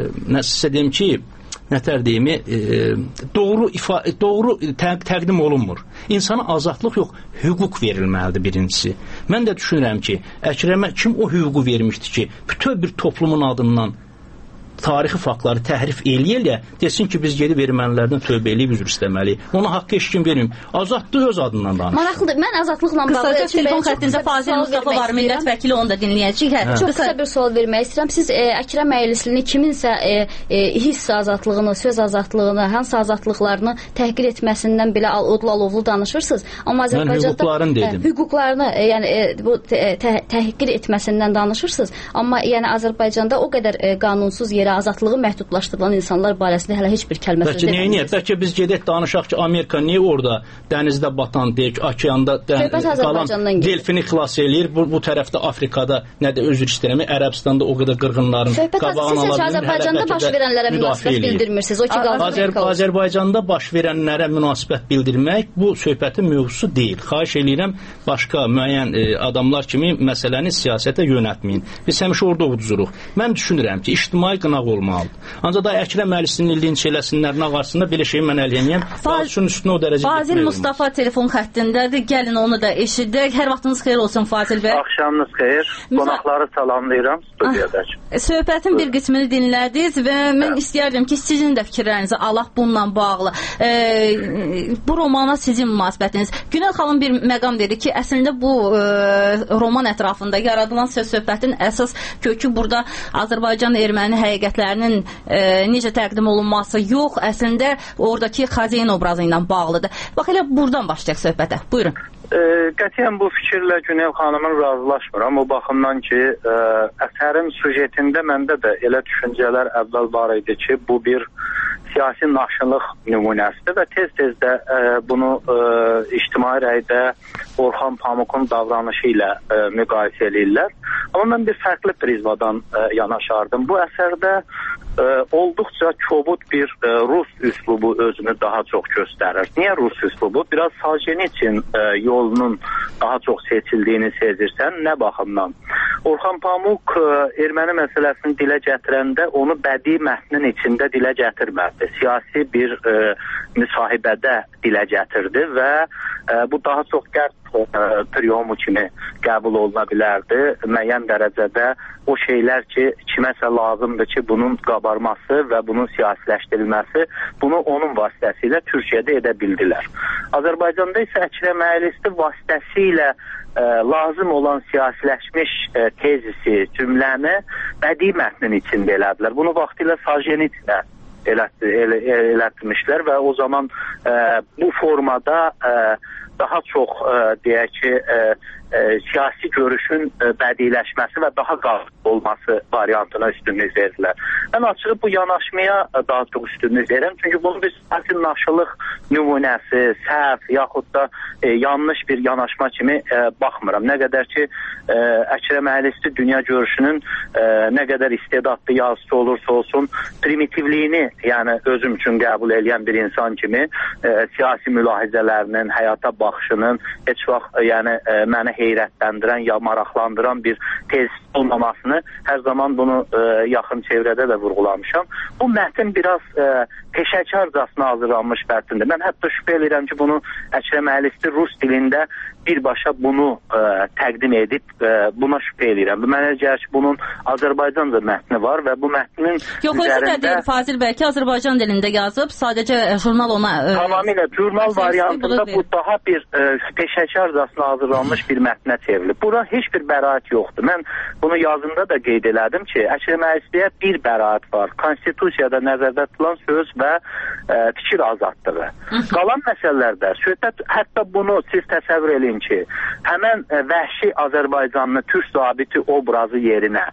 nəsə deyim ki, nətər deyimi, e, doğru, ifa, doğru tə, təqdim olunmur. İnsana azadlıq yox, hüquq verilməlidir birincisi. Mən də düşünürəm ki, Əkrəmə kim o hüququ vermişdi ki, bütün bir toplumun adından tarixi faktları təhrif eləyə-eləyə desin ki, biz gedib ermənilərdən tövbə eləyib üzr istəməliyik. Ona haqqı heç kim verməyim. Azadlıq öz adından danışır. Maraqlıdır. Mən azadlıqla bağlı... Qısaca telefon xəttində Fazil Mustafa var, millət vəkili, onu da dinləyəcəyik. Hə. Çox qısa bir sual vermək istəyirəm. Siz e, Əkrəm Əylislini kiminsə e, e, hiss azadlığını, söz azadlığını, hansı azadlıqlarını təhqir etməsindən belə odlu alovlu danışırsınız. Amma Azərbaycanda... Mən hüquqlarını dedim. E, hüquqlarını, e, yəni e, bu təhqir etməsindən danışırsınız. Amma yəni Azərbaycanda o qədər e, qanunsuz yerə azadlığı məhdudlaşdırılan insanlar barəsində hələ heç bir kəlmə söz deməyirsiniz. Bəlkə niyə? Bəlkə biz gedək danışaq ki, Amerika niyə orada dənizdə batan, deyək, okeanda qalan delfini xilas eləyir, bu, bu tərəfdə Afrikada nədə özür istəyirəm, Ərəbistanda o qədər qırğınların qabağını alabilir. Azərbaycanda baş verənlərə münasibət bildirmirsiniz. O ki, Azər Azərbaycanda baş verənlərə münasibət bildirmək bu söhbətin mövzusu deyil. Xahiş eləyirəm, başqa müəyyən e, adamlar kimi məsələni siyasətə yönəltməyin. Biz həmişə orada uduzuruq. Mən düşünürəm ki, ictimai qınaq olmalıdır. Ancaq da Əkrəm Əylislini linç eləsinlərin qarşısında belə şeyi mən əleyhəm. Fazil üstünə o dərəcə Fazil Mustafa olmaz. Telefon xəttindədir. Gəlin onu da eşidək. Hər vaxtınız xeyir olsun Fazil bəy. Axşamınız xeyir. Qonaqları salamlayıram studiyadakı. Söhbətin bir qismini dinlədiniz və mən hə. istəyərdim ki, sizin də fikirlərinizi alaq bununla bağlı. E, bu romana sizin münasibətiniz. Günel xanım bir məqam dedi ki, əslində bu e, roman ətrafında yaradılan söz söhbətin əsas kökü burada Azərbaycan erməni həqiqətlərinin e, necə təqdim olunması yox, əslində oradakı Xozeyin obrazı ilə bağlıdır. Bax, elə buradan başlayaq söhbətə. Buyurun. E, qətiyyən bu fikirlə Günel xanımın razılaşmıram. O baxımdan ki, e, əsərin sujetində məndə də elə düşüncələr əvvəl var idi ki, bu bir siyasi naşınlıq nümunəsidir və tez-tez də e, bunu e, ictimai rəydə Orxan Pamukun davranışı ilə e, müqayisə edirlər. Amma mən bir fərqli prizmadan e, yanaşardım. Bu əsərdə e, olduqca kobud bir e, Rus üslubu özünü daha çox göstərir. Niyə Rus üslubu? Biraz Solzhenitsin e, yolunun daha çox seçildiyini sezirsən. Nə baxımdan? Orxan Pamuk e, erməni məsələsini dilə gətirəndə onu bədii mətnin içində dilə gətirmədi. Siyasi bir e, müsahibədə dilə gətirdi və e, bu daha çox qərb e, priyomu kimi qəbul oluna bilərdi. Müəyyən dərəcədə o şeylər ki, kiməsə lazımdır ki, bunun qabarması və bunun siyasiləşdirilməsi, bunu onun vasitəsilə Türkiyədə edə bildilər. Azərbaycanda isə Əkrəm Əhlisti vasitəsilə Ə, lazım olan siyasiləşmiş ə, tezisi, cümləni bədii mətnin içində elədilər. Bunu vaxtilə Solzhenitsinə elətdirmişlər və o zaman ə, bu formada ə, daha çox ə, deyək ki, ə, ə, siyasi görüşün ə, bədiləşməsi və daha qalib olması variantına üstünlük verirlər. Mən açığı bu yanaşmaya daha çox üstünlük verirəm. Çünki bunu bir siyasi naşılıq nümunəsi, səhv yaxud da e, yanlış bir yanaşma kimi e, baxmıram. Nə qədər ki, e, Əkrəm Əhlisti dünya görüşünün e, nə qədər istedadlı yazısı olursa olsun, primitivliyini, yəni özüm üçün qəbul edən bir insan kimi e, siyasi mülahizələrinin, həyata baxışının heç vaxt e, yəni, e, məni heyrətləndirən ya maraqlandıran bir tez olmamasını hər zaman bunu e, yaxın çevrədə də vurğulamışam. Bu mətn biraz e, peşəkarcasına hazırlanmış mətndir. Mən hətta şübhə edirəm ki, bunu Əkrəm Əhlisti rus dilində birbaşa bunu e, təqdim edib, e, buna şübhə edirəm. Mənə gəlir ki, bunun Azərbaycanca mətni var və bu mətnin Yox, üzərində... Yox, özü də deyil, Fazil bəy ki, Azərbaycan dilində yazıb, sadəcə jurnal ona... E, Tamamilə, jurnal variantında bu daha bir e, peşəkarcasına hazırlanmış bir mətnə çevrilib. Bura heç bir bəraət yoxdur. Mən bunu yazımda da qeyd elədim ki, Əkrəm Əhlistiyə bir bəraət var. Konstitusiyada nəzərdə tutulan söz və e, fikir azadlığı. Qalan məsələlərdə söhbət, hətta bunu siz təsəvvür edin ki, həmən e, vəhşi Azərbaycanlı türk zabiti obrazı yerinə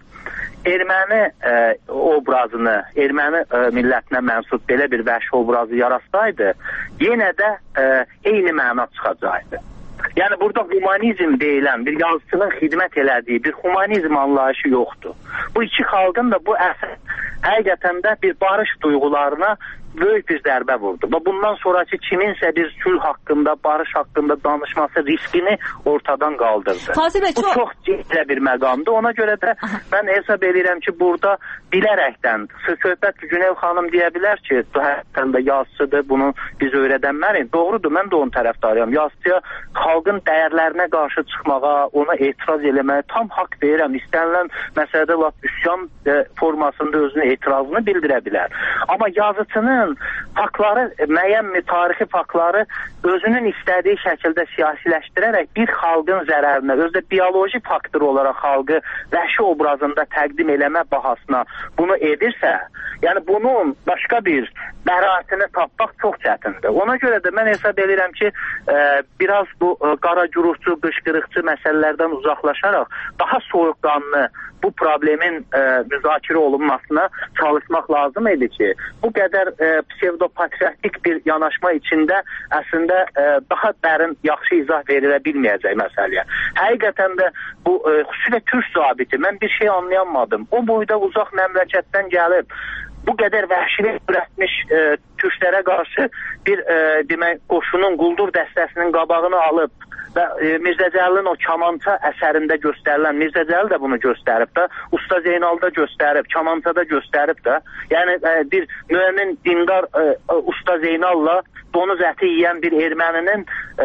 erməni e, obrazını, erməni e, millətinə mənsub belə bir vəhşi obrazı yaratsaydı, yenə də e, eyni məna çıxacaqdı. Yəni burada humanizm deyilən bir yazıçının xidmət elədiyi bir humanizm anlayışı yoxdur. Bu iki xalqın da bu əsər həqiqətən də bir barış duyğularına böyük bir zərbə vurdu. Və bundan sonraki kiminsə bir sülh haqqında, barış haqqında danışması riskini ortadan qaldırdı. Bey, bu çox, çox ciddi bir məqamdır. Ona görə də Aha. mən hesab edirəm ki, burada bilərəkdən söhbət Günel xanım deyə bilər ki, həqiqətən də yazıçıdır, bunu biz öyrədənmərik. Doğrudur, mən də onun tərəfdarıyam. Yazıçıya xalqın dəyərlərinə qarşı çıxmağa, ona etiraz eləməyə tam haqq verirəm. İstənilən məsələdə lap üsyan e, formasında özünü etirazını bildirə bilər. Amma yazıçının faktları, müəyyən tarixi faktları özünün istədiyi şəkildə siyasiləşdirərək bir xalqın zərərinə, özdə bioloji faktor olaraq xalqı vəhşi obrazında təqdim eləmə bahasına bunu edirsə, yəni bunun başqa bir bəraətini tapmaq çox çətindir. Ona görə də mən hesab edirəm ki, e, biraz bu e, qara gürültü, qışqırıqçı məsələlərdən uzaqlaşaraq daha soyuqqanlı bu problemin e, müzakirə olunmasına çalışmaq lazım idi ki, bu qədər e, psevdopatriotik bir yanaşma içində əslində e, daha dərin, yaxşı izah verilə bilməyəcək məsələyə. Həqiqətən də bu e, xüsusilə türk zabiti, mən bir şey anlayamadım. O boyda uzaq məmləkətdən gəlib, bu qədər vəhşilik ürətmiş e, türklərə qarşı bir e, demək, qoşunun, quldur dəstəsinin qabağını alıb və e, Mirzə Cəlilin o kamança əsərində göstərilən, Mirzə Cəlil də bunu göstərib də, Usta Zeynalda göstərib, kamançada göstərib də, yəni e, bir müəmin dindar e, Usta Zeynalla donuz əti yiyən bir erməninin e,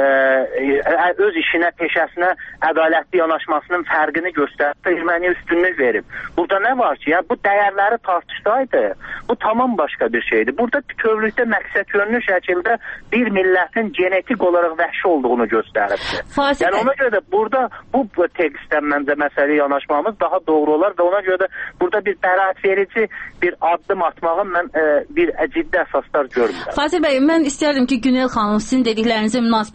e, öz işinə, peşəsinə ədalətli yanaşmasının fərqini göstərib, erməniyə üstünlük verib. Burada nə var ki, yəni bu dəyərləri tartışsaydı, bu tamam başqa bir şeydir. Burada bütövlükdə məqsəd yönlü şəkildə bir millətin genetik olaraq vəhşi olduğunu göstəribdir. Fasil yəni ona görə də burada bu tekstdən məncə məsələyə yanaşmamız daha doğru olar və ona görə də burada bir bəraət verici bir addım atmağın mən e, bir ciddi əsaslar görmürəm. Fasil bəy, mən istəyərdim ki, Günel xanım sizin dediklərinizə münasibət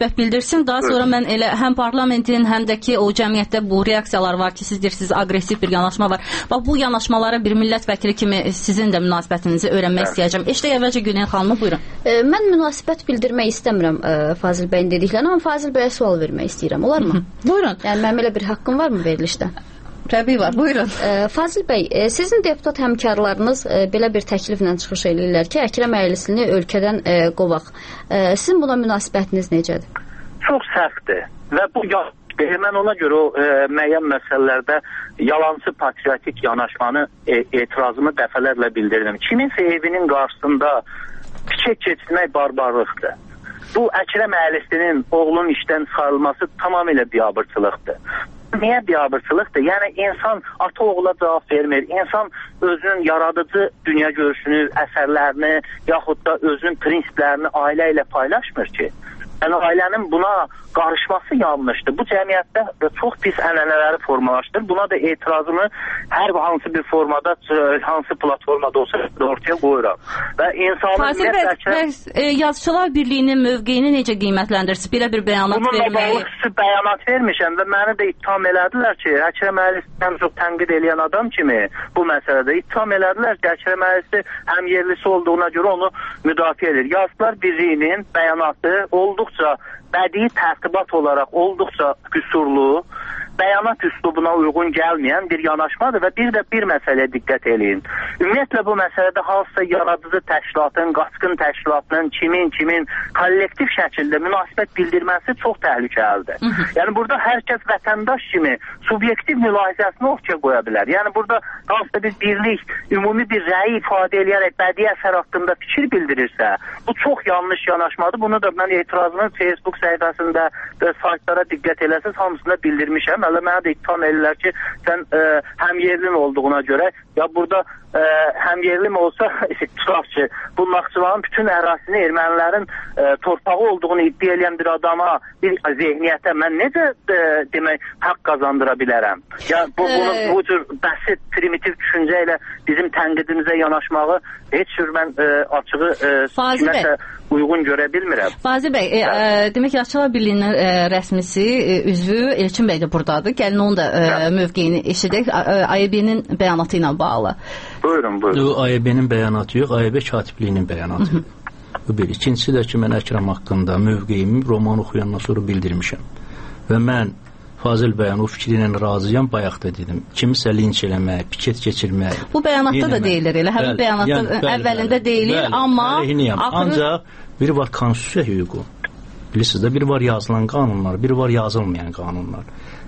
münasibət bildirsin. Daha sonra mən elə həm parlamentin, həm də ki o cəmiyyətdə bu reaksiyalar var ki, siz deyirsiniz aqressiv bir yanaşma var. Bax bu yanaşmalara bir millət vəkili kimi sizin də münasibətinizi öyrənmək istəyəcəm. Eşdə əvvəlcə Günel xanımı buyurun. E, mən münasibət bildirmək istəmirəm e, Fazil bəyin dediklərinə, amma Fazil bəyə sual vermək istəyirəm. Olar mı? Buyurun. Yəni mənim elə bir haqqım varmı verilişdə? Təbii var, buyurun. E, Fazil bəy, e, sizin deputat həmkarlarınız e, belə bir təkliflə çıxış edirlər ki, Əkrəm Əylisini ölkədən e, qovaq. E, sizin buna münasibətiniz necədir? Çox səhvdir və bu mən ona görə o e, müəyyən məsələlərdə yalancı patriotik yanaşmanı, e, etirazımı dəfələrlə bildirdim. Kiminsə evinin qarşısında piket keçirmək barbarlıqdır. Bu Əkrəm Əylisinin oğlunun işdən çıxarılması tamamilə biabırçılıqdır. Niyə biabırçılıqdır? Yəni insan ata oğula cavab vermir. İnsan özünün yaradıcı dünya görüşünü, əsərlərini, yaxud da özünün prinsiplərini ailə ilə paylaşmır ki. Yəni ailənin buna qarışması yanlışdır. Bu cəmiyyətdə çox pis ənənələri formalaşdır. Buna da etirazımı hər hansı bir formada, hansı platformada olsa ortaya qoyuram. Və insanın Fazil bəy, bəs, e, Yazıçılar Birliyinin mövqeyini necə qiymətləndirirsiniz? Belə bir bəyanat verməyi. Bununla bağlı xüsusi bəyanat vermişəm və məni də ittiham elədilər ki, Əkrəm Əylisini çox tənqid eləyən adam kimi bu məsələdə ittiham elədilər ki, Əkrəm Əylisi həm yerlisi olduğuna görə onu müdafiə edir. Yazıçılar Birliyinin bəyanatı olduqca bədii tərtibat olaraq olduqca qüsurlu, bəyanat üslubuna uyğun gəlməyən bir yanaşmadır və bir də bir məsələyə diqqət eləyin. Ümumiyyətlə bu məsələdə hansısa yaradıcı təşkilatın, qaçqın təşkilatının, kimin, kimin kollektiv şəkildə münasibət bildirməsi çox təhlükəlidir. Yəni burada hər kəs vətəndaş kimi subyektiv mülahizəsini ortaya qoya bilər. Yəni burada hansısa bir birlik, ümumi bir rəyi ifadə eləyərək bədii əsər haqqında fikir bildirirsə, bu çox yanlış yanaşmadır. Bunu da mən etirazımı Facebook səhifəsində və saytlara diqqət eləsiniz, hamısında bildirmişəm. Hələ mənə də ittiham edirlər ki, sən e, həm yerlin olduğuna görə, ya burada e, həm yerli mi olsa, tutaq ki, bu Naxçıvanın bütün ərazisini ermənilərin e, torpağı olduğunu iddia edən bir adama, bir zehniyyətə mən necə e, demək, haqq qazandıra bilərəm? Ya bu, bunu, bu cür bəsit, primitiv düşüncə ilə bizim tənqidimizə yanaşmağı heç cür mən e, açığı e, kiməsə uyğun görə bilmirəm. Fazil bəy, e, e, demək ki, Yazıçılar Birliyinin e, rəsmisi, e, üzvü Elçin bəy də buradadır. Gəlin onun da e, mövqeyini eşidək. A Y B-nin bəyanatı ilə bağlı. Buyurun, buyurun. A Y B-nin bəyanatı yox, A Y B katibliyinin bəyanatı. Bu bir. İkincisi də ki, mən Əkrəm haqqında mövqeyimi roman oxuyandan sonra bildirmişəm. Və mən Fazil bəyan o fikri ilə razıyam, bayaq da dedim. Kimisə linç eləmək, piket keçirmək. Bu bəyanatda da deyilir elə. Həmin bəyanatda yəni, bəli, əvvəlində bəli, deyilir, bəli, amma əleyhinəyəm. Axırı... Ancaq biri var konstitusiya hüququ. Bilirsiniz də, biri var yazılan qanunlar, biri var yazılmayan qanunlar.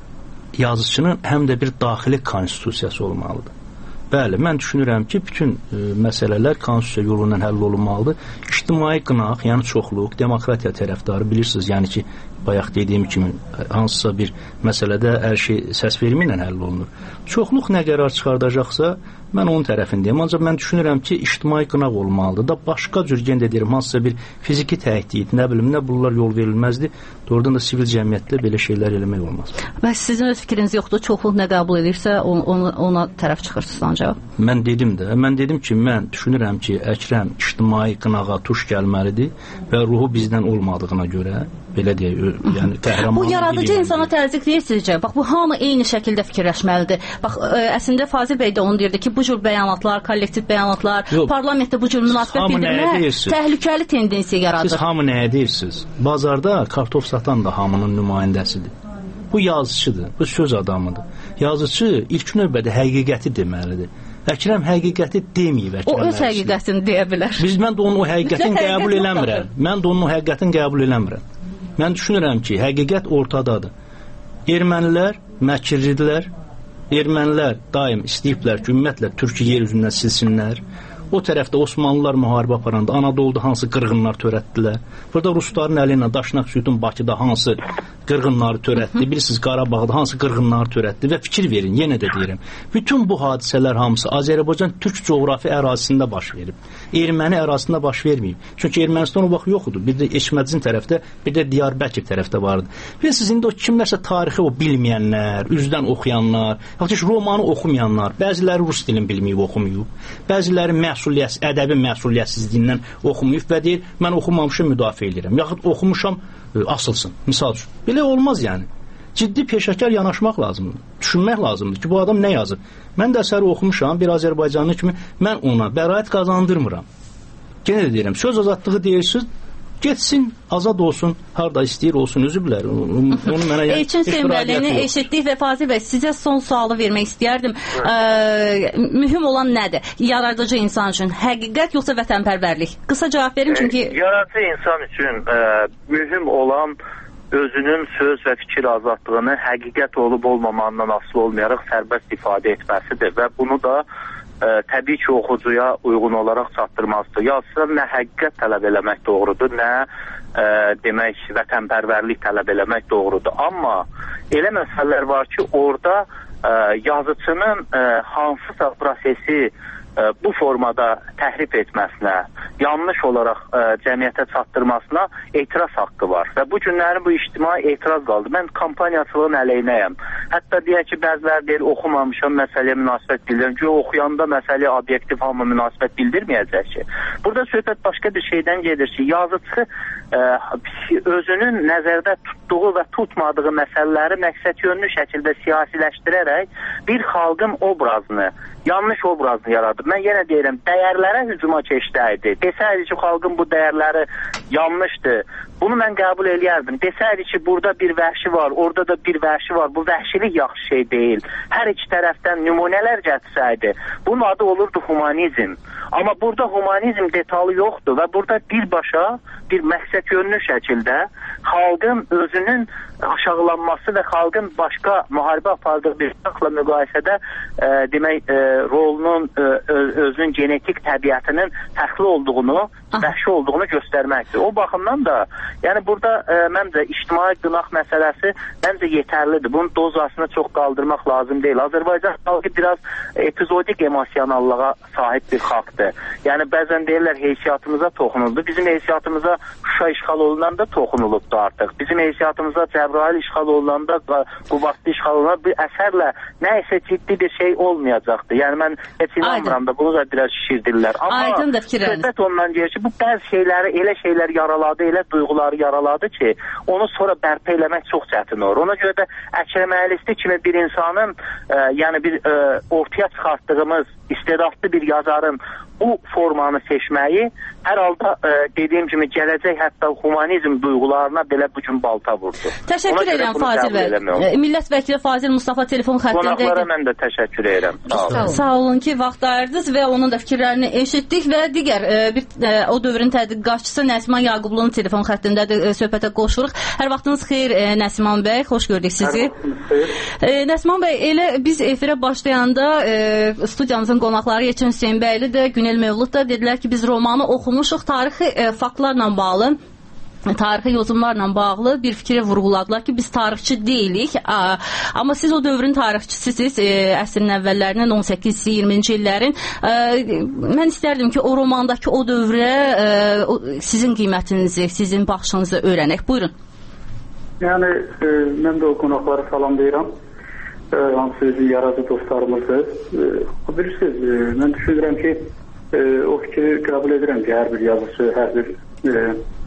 Yazıçının həm də bir daxili konstitusiyası olmalıdır. Bəli, mən düşünürəm ki, bütün e, məsələlər konstitusiya yolu ilə həll olunmalıdır. İctimai qınaq, yəni çoxluq, demokratiya tərəfdarı bilirsiniz, yəni ki, bayaq dediyim kimi hansısa bir məsələdə hər şey səs verimi ilə həll olunur. Çoxluq nə qərar çıxardacaqsa, mən onun tərəfindəyim. Ancaq mən düşünürəm ki, ictimai qınaq olmalıdır da başqa cür gen deyirəm, hansısa bir fiziki təhdid, nə bilim, nə bunlar yol verilməzdi. Doğrudan da sivil cəmiyyətdə belə şeylər eləmək olmaz. Bəs sizin öz fikriniz yoxdur, çoxluq nə qəbul edirsə, ona, ona tərəf çıxırsınız ancaq. Mən dedim də, mən dedim ki, mən düşünürəm ki, Əkrəm ictimai qınağa tuş gəlməlidir və ruhu bizdən olmadığına görə belə deyək, yəni qəhrəman. Bu yaradıcı insana təzyiq deyir sizcə? Bax, bu hamı eyni şəkildə fikirləşməlidir. Bax, ə, əslində Fazil bəy də onu deyirdi ki, bu cür bəyanatlar, kollektiv bəyanatlar, yox, parlamentdə bu cür münasibət bildirmək təhlükəli tendensiya yaradır. Siz hamı nəyə deyirsiniz? Bazarda kartof satan da hamının nümayəndəsidir. Bu yazıcıdır, bu söz adamıdır. Yazıcı ilk növbədə həqiqəti deməlidir. Əkrəm həqiqəti deməyib Əkrəm. O öz həqiqətini deyə bilər. Biz mən də onun o həqiqətini qəbul eləmirəm. Mən də onun o həqiqətini qəbul eləmirəm. Mən düşünürəm ki, həqiqət ortadadır. Ermənilər məkirlidirlər. Ermənilər daim istəyiblər ki, ümumiyyətlə Türkiyə yer üzündən silsinlər. O tərəfdə Osmanlılar müharibə aparanda Anadoluda hansı qırğınlar törətdilər. Burada rusların əli ilə Daşnak Sütun Bakıda hansı qırğınları törətdi, bilirsiniz Qarabağda hansı qırğınları törətdi və fikir verin, yenə də deyirəm. Bütün bu hadisələr hamısı Azərbaycan türk coğrafi ərazisində baş verib. Erməni ərazisində baş verməyib. Çünki Ermənistan o vaxt yox idi. Bir də Eşmədin tərəfdə, bir də Diyarbəkir tərəfdə vardı. Bilirsiniz, indi o kimlərsə tarixi o bilməyənlər, üzdən oxuyanlar, yaxud romanı oxumayanlar, bəziləri rus dilini bilməyib, oxumayıb, bəziləri məsuliyyət, ədəbi məsuliyyətsizliyindən oxumayıb və deyir, mən oxumamışam, müdafiə edirəm. Yaxud oxumuşam, asılsın. Misal üçün. Belə olmaz yəni. Ciddi peşəkar yanaşmaq lazımdır. Düşünmək lazımdır ki, bu adam nə yazır? Mən də əsəri oxumuşam, bir Azərbaycanlı kimi mən ona bəraət qazandırmıram. Yenə də deyirəm, söz azadlığı deyirsiniz, getsin, azad olsun, harda istəyir olsun, özü bilər. Onu mənə yəni Elçin Semrəlini eşitdik və Fazil bəy, sizə son sualı vermək istəyərdim. Ə, mühüm olan nədir? Yaradıcı insan üçün həqiqət yoxsa vətənpərvərlik? Qısa cavab verin çünki... Yaradıcı insan üçün ə, mühüm olan özünün söz və fikir azadlığını həqiqət olub olmamağından asılı olmayaraq sərbəst ifadə etməsidir və bunu da ə, təbii ki, oxucuya uyğun olaraq çatdırmazdır. Yazsa nə həqiqət tələb eləmək doğrudur, nə ə, demək vətənpərvərlik tələb eləmək doğrudur. Amma elə məsələlər var ki, orada ə, yazıcının ə, hansısa prosesi ə, bu formada təhrif etməsinə, yanlış olaraq ə, cəmiyyətə çatdırmasına etiraz haqqı var. Və bu günlərin bu ictimai etiraz qaldı. Mən kampaniyaçılığın əleyhinəyəm. Hətta deyək ki, bəziləri deyir, oxumamışam, məsələyə münasibət bildirim ki, oxuyanda məsələyə obyektiv hamı münasibət bildirməyəcək ki. Burada söhbət başqa bir şeydən gedir ki, yazıcı ə, özünün nəzərdə tutduğu və tutmadığı məsələləri məqsəd yönlü şəkildə siyasiləşdirərək bir xalqın obrazını, yanlış obrazını yaradır. Mən yenə deyirəm, dəyərlərə hücuma keçdəydi. Desəydi ki, xalqın bu dəyərləri yanlışdır. Bunu mən qəbul eləyərdim. Desəydi ki, burada bir vəhşi var, orada da bir vəhşi var. Bu vəhşilik yaxşı şey deyil. Hər iki tərəfdən nümunələr gətirsəydi, bunun adı olurdu humanizm. Amma burada humanizm detalı yoxdur və burada birbaşa bir məqsəd yönlü şəkildə xalqın özünün aşağılanması və xalqın başqa müharibə apardığı bir xalqla müqayisədə e, demək e, rolunun e, özünün genetik təbiətinin fərqli olduğunu, vəhşi olduğunu göstərməkdir. O baxımdan da, yəni burada e, məncə ictimai qınaq məsələsi məncə yetərlidir. Bunun dozasını çox qaldırmaq lazım deyil. Azərbaycan xalqı biraz epizodik emosionallığa sahib bir xalqdır. Yəni bəzən deyirlər heysiyyatımıza toxunuldu. Bizim heysiyyatımıza Şuşa işğal olunanda toxunulubdu artıq. Bizim heysiyyatımıza Cəbrayıl işğal olunanda, Qubadlı işğal olunanda bir əsərlə nə isə ciddi bir şey olmayacaqdı. Yəni mən heç inanmıram da bunu da biraz şişirdirlər. Amma söhbət ondan gelir ki, bu bəzi şeyləri, elə şeylər yaraladı, elə duyğuları yaraladı ki, onu sonra bərpa eləmək çox çətin olur. Ona görə də Əkrəm Əhlisti kimi bir insanın, e, yəni bir e, ortaya çıxartdığımız istedadlı bir yazarın bu formanı seçməyi hər halda e, dediyim kimi gələcək hətta humanizm duyğularına belə bu gün balta vurdu. Təşəkkür edirəm Fazil bəy. Millət vəkili Fazil Mustafa telefon xəttindədir. Qonaqlara mən də təşəkkür edirəm. Sağ olun. Sağ olun ki, vaxt ayırdınız və onun da fikirlərini eşitdik və digər e, bir e, o dövrün tədqiqatçısı Nəsiman Yaqublu'nun telefon xəttindədir, e, söhbətə qoşuruq. Hər vaxtınız xeyir e, Nəsiman bəy, xoş gördük sizi. E, Nəsiman bəy, elə biz efirə başlayanda e, studiyamızın qonaqları Elçin Semrəli də, Günel Mövlud da dedilər ki, biz romanı oxumuşuq, tarixi e, faktlarla bağlı, tarixi yozumlarla bağlı bir fikri vurğuladılar ki, biz tarixçi deyilik. A, amma siz o dövrün tarixçisiniz, e, əsrin əvvəllərinin on səkkiz iyirminci illərin. E, mən istərdim ki, o romandakı o dövrə e, o, sizin qiymətinizi, sizin baxışınızı öyrənək. Buyurun. Yəni, e, mən də o qonaqları salamlayıram. Hansı özü yaradı dostlarımızdır. E, bilirsiniz, e, mən düşünürəm ki, e, o fikri qəbul edirəm ki, hər bir yazısı, hər bir e,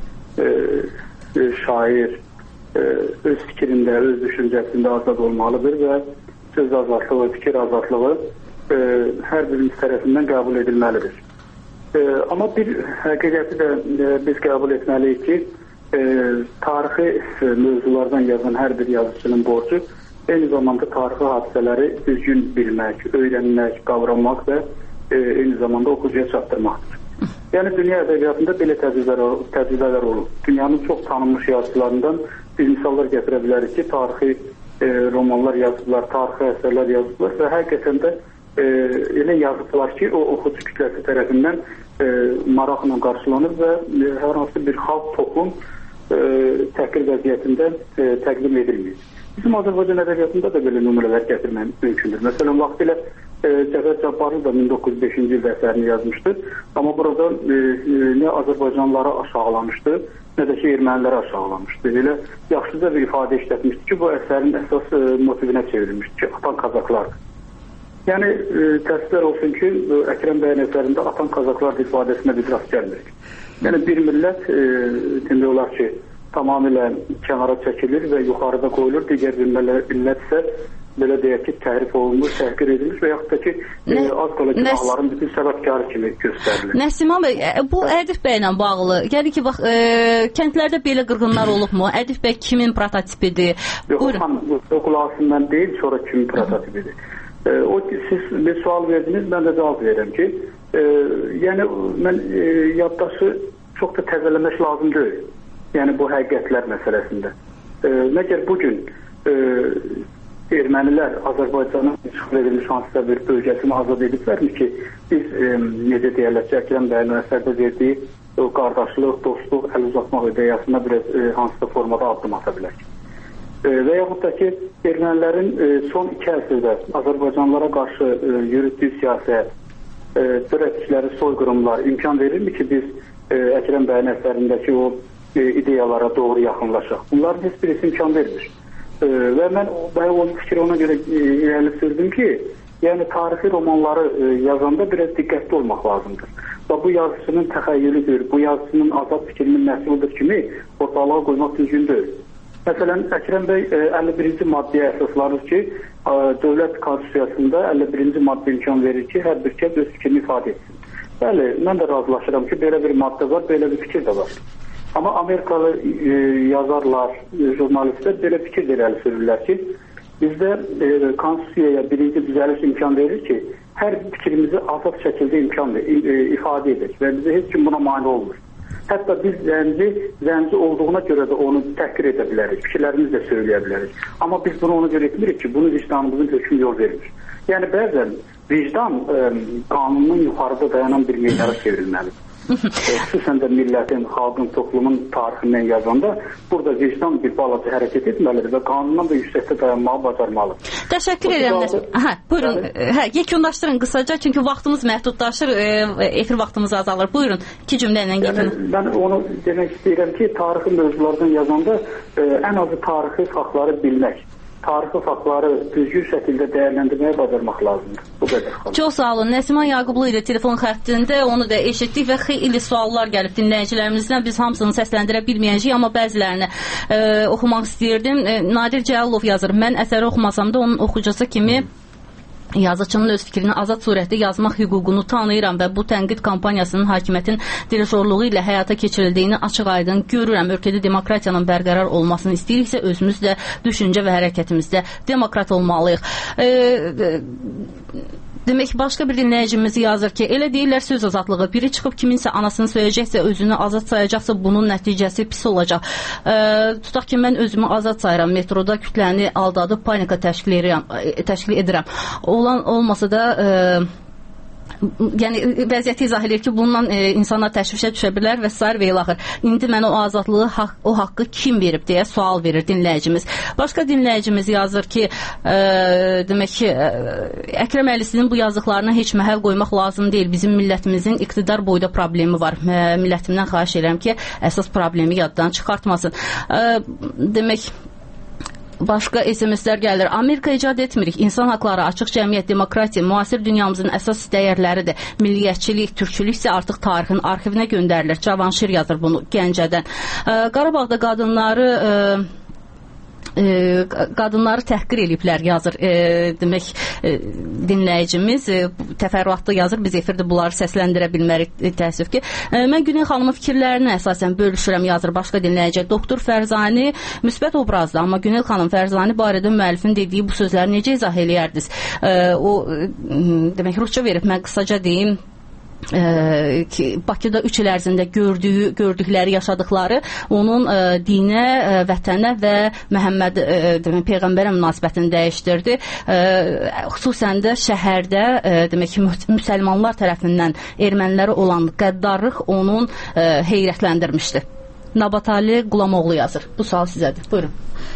e, şair e, öz fikrində, öz düşüncəsində azad olmalıdır və söz azadlığı, fikir azadlığı e, hər birimiz tərəfindən qəbul edilməlidir. E, amma bir həqiqəti də e, biz qəbul etməliyik ki, e, tarixi e, mövzulardan yazan hər bir yazıcının borcu eyni zamanda tarixi hadisələri düzgün bilmək, öyrənmək, qavramaq və e, eyni zamanda oxucuya çatdırmaqdır. Yəni, dünya ədəbiyyatında belə təcrübələr, təcrübələr olur. Dünyanın çox tanınmış yazılarından biz misallar gətirə bilərik ki, tarixi e, romanlar yazıblar, tarixi əsərlər yazıblar və həqiqətən də e, elə yazıblar ki, o oxucu kütləsi tərəfindən e, maraqla qarşılanır və e, hər hansı bir xalq, toplum e, təhqir vəziyyətində e, təqdim edilmir. Bizim Azərbaycan ədəbiyyatında da belə nümunələr gətirmək mümkündür. Məsələn, vaxtilə e, Cəfər Cabbarlı da min doqquz yüz beşinci ildə əsərini yazmışdı. Amma burada e, nə Azərbaycanlıları aşağılamışdı, nə də ki, erməniləri aşağılamışdı. Elə yaxşıca bir ifadə işlətmişdi ki, bu əsərin əsas e, motivinə çevrilmişdi ki, atan Kazaklar. Yəni, e, təəssüflər olsun ki, Əkrəm bəyin əsərində atan Kazaklar ifadəsinə bir rast gəlmirik. Yəni, bir millət e, demək olar ki, tamamilə kənara çəkilir və yuxarıda qoyulur. Digər bir millət isə belə deyək ki, təhrif olunmuş, təhqir edilmiş və yaxud da ki, e, az qala günahların bütün səbəbkarı kimi göstərilir. Nəsiman bəy, bu Ədif bəylə bağlı. Yəni ki, bax, e, kəndlərdə belə qırğınlar olubmu? Ədif bəy kimin prototipidir? Yox, xanım, o qulağısından deyil, sonra kimin prototipidir. E, o ki, siz bir sual verdiniz, mən də cavab verirəm ki, e, yəni, mən e, yaddaşı çox da təzələmək lazım deyil. Yəni, bu həqiqətlər məsələsində. E, məgər bugün e, ermənilər Azərbaycanın işğal edilmiş hansısa bir bölgəsini azad ediblərmi ki, biz e, necə deyərlər ki, Əkrəm bəyin əsərdə verdiyi o qardaşlıq, dostluq, əl uzatmaq ideyasına biraz e, hansısa formada addım ata bilər ki. E, və yaxud da ki, ermənilərin e, son iki əsrdə Azərbaycanlılara qarşı e, yürütdüyü siyasət, e, törətdikləri soyqırımlar imkan verirmi ki, biz e, Əkrəm bəyin əsərindəki o e, ideyalara doğru yaxınlaşaq? Bunların heç birisi imkan vermir. E, və mən bayağı o fikri ona görə e, irəli sürdüm ki, yəni tarixi romanları e, yazanda biraz diqqətli olmaq lazımdır. Və bu yazıcının təxəyyülüdür, bu yazıcının azad fikrinin məhsuludur kimi ortalığa qoymaq düzgün deyil. Məsələn, Əkrəm bəy e, əlli birinci maddəyə əsaslanır ki, e, dövlət konstitusiyasında əlli birinci maddə imkan verir ki, hər bir kəs öz fikrini ifadə etsin. Bəli, mən də razılaşıram ki, belə bir maddə var, belə bir fikir də var. Amma Amerikalı e, yazarlar, e, jurnalistlər belə fikir irəli sürürlər ki, bizdə e, konstitusiyaya birinci düzəliş imkan verir ki, hər fikrimizi azad şəkildə imkan e, e, ifadə edək və bizə heç kim buna mane olmur. Hətta biz zənci, zənci olduğuna görə də onu təhqir edə bilərik, fikirlərimizi də söyləyə bilərik. Amma biz bunu ona görə etmirik ki, bunu vicdanımızın hökmü yol vermir. Yəni, bəzən vicdan e, qanunun yuxarıda dayanan bir meydana çevrilməlidir. Xüsusən də millətin, xalqın, toplumun tarixindən yazanda burada vicdan bir balaca hərəkət etməlidir və qanundan da yüksəkdə dayanmağı bacarmalıdır. Təşəkkür edirəm. Hə, buyurun. Hə, yekunlaşdırın qısaca, çünki vaxtımız məhdudlaşır, efir vaxtımız azalır. Buyurun, iki cümlə ilə getirin. Yəni, mən onu demək istəyirəm ki, tarixi mövzulardan yazanda e, ən azı tarixi faktları bilmək, tarixi faktları düzgün şəkildə dəyərləndirməyə bacarmaq lazımdır. Bu qədər. Çox sağ olun. Nəsiman Yaqublu ilə telefon xəttində onu da eşitdik və xeyli suallar gəlib dinləyicilərimizdən. Biz hamısını səsləndirə bilməyəcəyik, amma bəzilərini e, oxumaq istəyirdim. E, Nadir Cəlilov yazır. Mən əsəri oxumasam da onun oxucusu kimi yazıçının öz fikrini azad surətdə yazmaq hüququnu tanıyıram və bu tənqid kampaniyasının hakimiyyətin dirijorluğu ilə həyata keçirildiyini açıq-aydın görürəm. Ölkədə demokratiyanın bərqərar olmasını istəyiriksə, özümüz də düşüncə və hərəkətimizdə demokrat olmalıyıq. E, e, Demək, başqa bir dinləyicimiz yazır ki, elə deyirlər söz azadlığı. Biri çıxıb kiminsə anasını söyləyəcəksə, özünü azad sayacaqsa, bunun nəticəsi pis olacaq. E, tutaq ki, mən özümü azad sayıram. Metroda kütləni aldadıb panika təşkil edirəm. Təşkil edirəm. Olan olmasa da... E, yəni vəziyyəti izah edir ki, bundan e, insanlar təşvişə düşə bilər və s. və ilaxır. İndi mənə o azadlığı, haq, o haqqı kim verib deyə sual verir dinləyicimiz. Başqa dinləyicimiz yazır ki, e, demək ki, e, Əkrəm Əllisinin bu yazdıqlarına heç məhəl qoymaq lazım deyil. Bizim millətimizin iqtidar boyda problemi var. E, millətimdən xahiş edirəm ki, əsas problemi yaddan çıxartmasın. E, demək, başqa S M S-lər gəlir. Amerika icad etmirik. İnsan haqları, açıq cəmiyyət, demokratiya, müasir dünyamızın əsas dəyərləridir. Milliyyətçilik, türkçülük isə artıq tarixin arxivinə göndərilir. Cavanşir yazır bunu Gəncədən. Qarabağda qadınları... E, qadınları təhqir eləyiblər yazır e, demək e, dinləyicimiz e, təfərrüatlı yazır, biz efirdə bunları səsləndirə bilmərik e, təəssüf ki. E, mən Günel xanımın fikirlərini əsasən bölüşürəm yazır başqa dinləyici. Doktor Fərzani müsbət obrazdır, amma Günel xanım Fərzani barədə müəllifin dediyi bu sözləri necə izah eləyərdiniz? E, o e, demək Rusça verib, mən qısaca deyim. Ee, ki, Bakıda üç il ərzində gördüyü, gördükləri, yaşadıkları onun e, dinə, e, vətənə və Məhəmməd e, demək, Peyğəmbərə münasibətini dəyişdirdi. E, xüsusən də şəhərdə e, demək ki, müsəlmanlar tərəfindən ermənilərə olan qəddarlıq onun e, heyrətləndirmişdi. Nabatali Qulamoğlu yazır. Bu sual sizədir. Buyurun.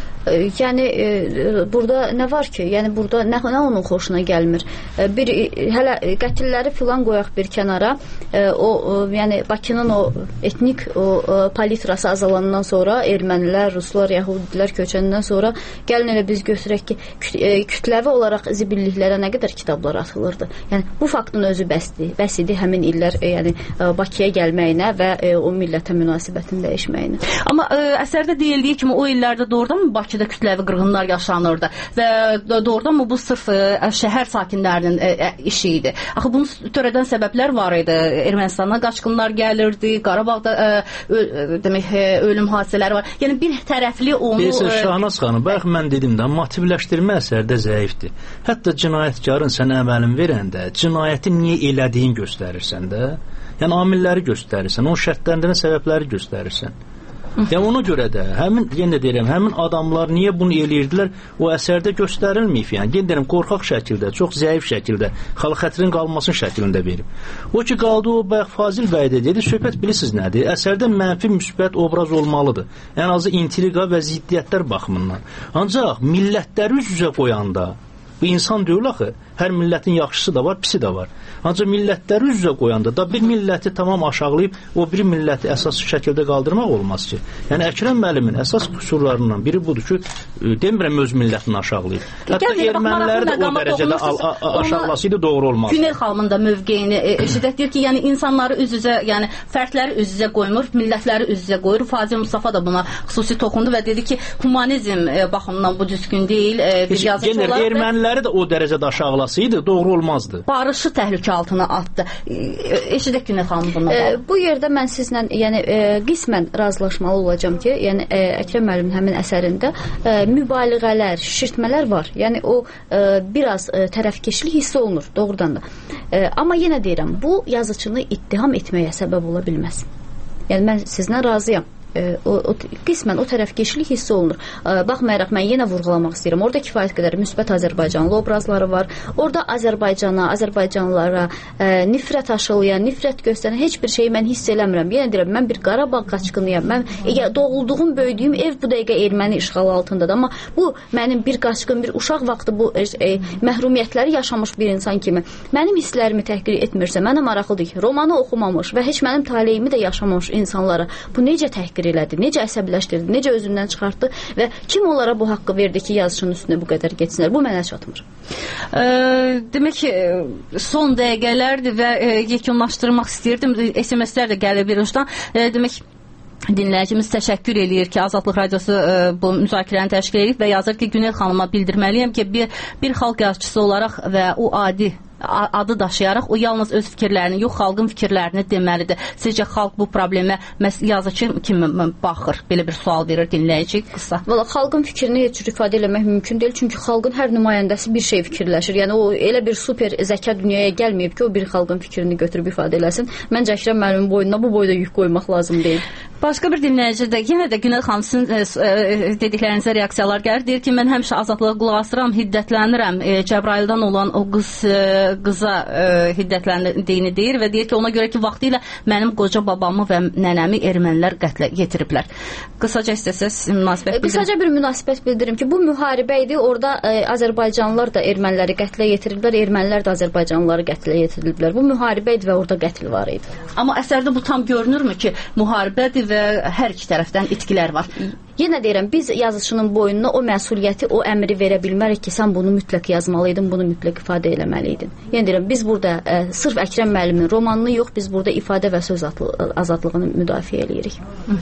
Yəni e, burada nə var ki? Yəni burada nə, nə onun xoşuna gəlmir? E, bir e, hələ qətilləri filan qoyaq bir kənara. E, o, o yəni Bakının o etnik o, o palitrası azalandan sonra ermənilər, ruslar, yəhudilər köçəndən sonra gəlin elə biz götürək ki, küt, e, kütləvi olaraq zibilliklərə nə qədər kitablar atılırdı. Yəni bu faktın özü bəsdir. Bəs idi həmin illər e, yəni e, Bakıya gəlməyinə və e, o millətə münasibətin dəyişməyinə. Amma e, əsərdə deyildiyi kimi o illərdə doğrudan mı Bakıda kütləvi qırğınlar yaşanırdı və doğrudan mı bu sırf ə, şəhər sakinlərinin ə, ə, işi idi? Axı bunu törədən səbəblər var idi. Ermənistandan qaçqınlar gəlirdi, Qarabağda ə, ö, demək ə, ölüm hadisələri var. Yəni bir tərəfli onu Bilirsən, Şahnaz xanım, bax mən dedim də, motivləşdirmə əsərdə zəifdir. Hətta cinayətkarın sənə əməlin verəndə cinayəti niyə elədiyini göstərirsən də. Yəni amilləri göstərirsən, onun şərtlərində səbəbləri göstərirsən. Yəni ona görə də həmin yenə deyirəm, həmin adamlar niyə bunu eləyirdilər, o əsərdə göstərilməyib. Yəni yenə deyirəm, qorxaq şəkildə, çox zəif şəkildə, xalq xətrin qalmasının şəklində verib. O ki qaldı o bayaq Fazil bəy də dedi, söhbət bilirsiniz nədir? Əsərdə mənfi müsbət obraz olmalıdır. Ən azı intriqa və ziddiyyətlər baxımından. Ancaq millətləri üz-üzə qoyanda bu insan deyil axı. Hər millətin yaxşısı da var, pisi də var. Ancaq millətləri üz-üzə qoyanda da bir milləti tamam aşağılayıb o bir milləti əsas şəkildə qaldırmaq olmaz ki. Yəni Əkrəm müəllimin əsas qüsurlarından biri budur ki, demirəm öz millətini aşağılayıb. Hətta erməniləri də o dərəcədə aşağılasıydı doğru olmaz. Günel xalqının da mövqeyini eşidək deyir ki, yəni insanları üz-üzə, yəni fərdləri üz-üzə qoymur, millətləri üz-üzə qoyur. Fazil Mustafa da buna xüsusi toxundu və dedi ki, humanizm baxımından bu düzgün deyil, bir yazıcı olaraq. Erməniləri də o dərəcədə aşağılasıydı, doğru olmazdı. Barışı təhlükə altına atdı. Eşidək Günel xanım bununla bağlı. E, bu yerdə mən sizlə yəni e, qismən razılaşmalı olacağam ki, yəni e, Əkrəm müəllimin həmin əsərində e, mübaliğələr, şişirtmələr var. Yəni o e, biraz e, tərəfkeşlik hissi olunur doğrudan da. E, amma yenə deyirəm, bu yazıçını ittiham etməyə səbəb ola bilməz. Yəni mən sizlə razıyam. O, o qismən o tərəfkeşlik hissi olunur. Baxmayaraq mən yenə vurğulamaq istəyirəm. Orada kifayət qədər müsbət Azərbaycanlı obrazları var. Orada Azərbaycana, Azərbaycanlılara e, nifrət aşılayan, nifrət göstərən heç bir şeyi mən hiss eləmirəm. Yenə deyirəm, mən bir Qarabağ qaçqınıyam. Mən e, doğulduğum, böyüdüyüm ev bu dəqiqə erməni işğalı altındadır. Amma bu mənim bir qaçqın, bir uşaq vaxtı bu e, e, məhrumiyyətləri yaşamış bir insan kimi mənim hisslərimi təhqir etmirsə, mənə maraqlıdır ki, romanı oxumamış və heç mənim taleyimi də yaşamamış insanlara bu necə təhqir elədi, necə əsəbləşdirdi, necə özündən çıxartdı və kim onlara bu haqqı verdi ki, yazıçının üstünə bu qədər getsinlər? Bu mənə çatmır. E, demək ki, son dəqiqələrdir və e, yekunlaşdırmaq istəyirdim. S M S-lər də gəlir bir uçdan. E, demək dinləyicimiz təşəkkür eləyir ki, Azadlıq Radiosu e, bu müzakirəni təşkil edib və yazır ki, Günel xanıma bildirməliyəm ki, bir, bir xalq yazıçısı olaraq və o adi adı daşıyaraq o yalnız öz fikirlərini, yox xalqın fikirlərini deməlidir. Sizcə xalq bu problemə yazıcı kimi baxır? Belə bir sual verir dinləyici qısa. Valla xalqın fikrini heç cür ifadə eləmək mümkün deyil. Çünki xalqın hər nümayəndəsi bir şey fikirləşir. Yəni o elə bir super zəka dünyaya gəlməyib ki, o bir xalqın fikrini götürüb ifadə eləsin. Məncə Əkrəm müəllimin boynuna bu boyda yük qoymaq lazım deyil. Başqa bir dinləyici də yenə də Günel xanım sizin e, e, dediklərinizə reaksiyalar gəlir. Deyir ki, mən həmişə azadlığa qulaq asıram, hiddətlənirəm. E, Cəbraildən olan o qız e, qıza e, hiddətləndiğini deyir və deyir ki, ona görə ki, vaxtilə mənim qoca babamı və nənəmi ermənilər qətlə yetiriblər. Qısaca istəsəz münasibət bildirin. Qısaca bir münasibət bildirim ki, bu müharibə idi. Orada e, Azərbaycanlılar da erməniləri qətlə yetiriblər, ermənilər də Azərbaycanlıları qətlə yetiriblər. Bu müharibə idi və orada qətl var idi. Amma əsərdə bu tam görünürmü ki, müharibədir və hər iki tərəfdən itkilər var. Yenə deyirəm, biz yazıçının boynuna o məsuliyyəti, o əmri verə bilmərik ki, sən bunu mütləq yazmalıydın, bunu mütləq ifadə eləməliydin. Yenə deyirəm, biz burada ə, sırf Əkrəm müəllimin romanını yox, biz burada ifadə və söz azadlığını müdafiə eləyirik.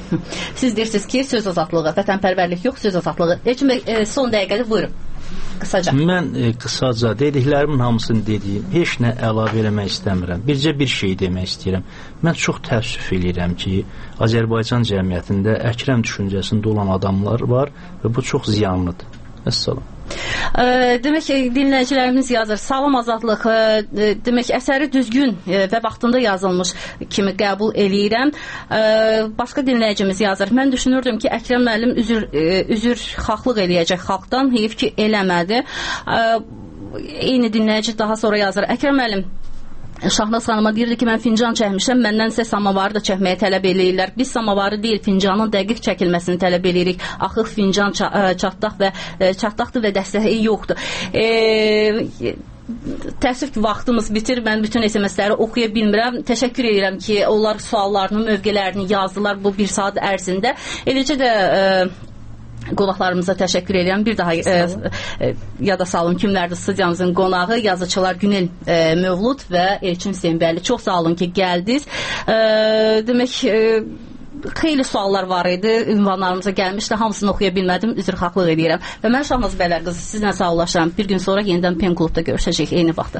Siz deyirsiniz ki, söz azadlığı, vətənpərvərlik yox, söz azadlığı. Elçin bəy, e, son dəqiqədə buyurun. Qısaca. Mən e, qısaca dediklərimin hamısını dediyim, heç nə əlavə eləmək istəmirəm. Bircə bir şey demək istəyirəm. Mən çox təəssüf eləyirəm ki, Azərbaycan cəmiyyətində Əkrəm düşüncəsində olan adamlar var və bu çox ziyanlıdır. Əssalam. E, demək ki, dinləyicilərimiz yazır, salam azadlıq, e, demək əsəri düzgün e, və vaxtında yazılmış kimi qəbul eləyirəm. E, başqa dinləyicimiz yazır, mən düşünürdüm ki, Əkrəm müəllim üzür, e, üzür xalqlıq eləyəcək xalqdan, heyif ki, eləmədi. E, eyni dinləyici daha sonra yazır, Əkrəm müəllim Şahnaz xanıma deyirdi ki, mən fincan çəkmişəm, məndən isə samavarı da çəkməyə tələb eləyirlər. Biz samavarı deyil, fincanın dəqiq çəkilməsini tələb eləyirik. Axı fincan çatdaq və çatdaqdır və dəstəyi yoxdur. E, Təəssüf ki, vaxtımız bitir. Mən bütün S M S-ləri oxuya bilmirəm. Təşəkkür edirəm ki, onlar suallarını, mövqələrini yazdılar bu bir saat ərzində. Eləcə də e, qonaqlarımıza təşəkkür edirəm. Bir daha e, e, yada salın kimlərdir studiyamızın qonağı, yazıçılar Günel e, Mövlud və Elçin Hüseynbəyli. Çox sağ olun ki, gəldiniz. E, demək, e, xeyli suallar var idi, ünvanlarımıza gəlmişdi, hamısını oxuya bilmədim, üzrxahlıq edirəm. Və mən Şahnaz Bəylər qızı sizlə sağollaşıram. Bir gün sonra yenidən Pen Klubda görüşəcəyik eyni vaxtda.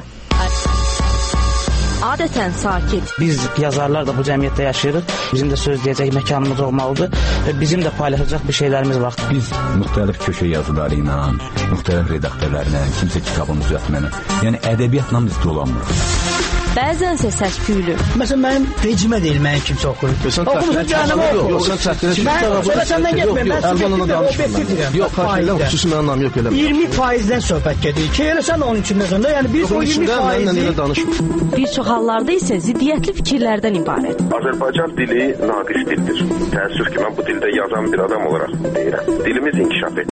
Adətən sakit. Biz yazarlar da bu cəmiyyətdə yaşayırıq. Bizim də söz deyəcək məkanımız olmalıdır və bizim də paylaşacaq bir şeylərimiz var. Biz müxtəlif köşə yazıları ilə, müxtəlif redaktörlərlə, kimsə kitabını düzəltməni, yəni ədəbiyyatla biz dolanmırıq. Bəzənsə səs-küylü. Məsələn, mənim vecimə deyil, mənim kimsə oxuyub. Oxumusun, cəhənnəmə oxu. Yox, sən çəkdirə. Mən sonra səndən getməyim. Mən subjektiv və obyektiv deyirəm. Yox, fayda xüsusi mənim anlam yox elə. iyirmi faizdən söhbət gedir. Ki, elə sən onun içində sonda, yəni biz o iyirmi faizi... Bir çox hallarda isə ziddiyyətli fikirlərdən ibarət. Azərbaycan dili naqis dildir. Təəssüf ki, mən bu dildə yazan bir adam olaraq deyirəm. Dilimiz inkişaf etdi.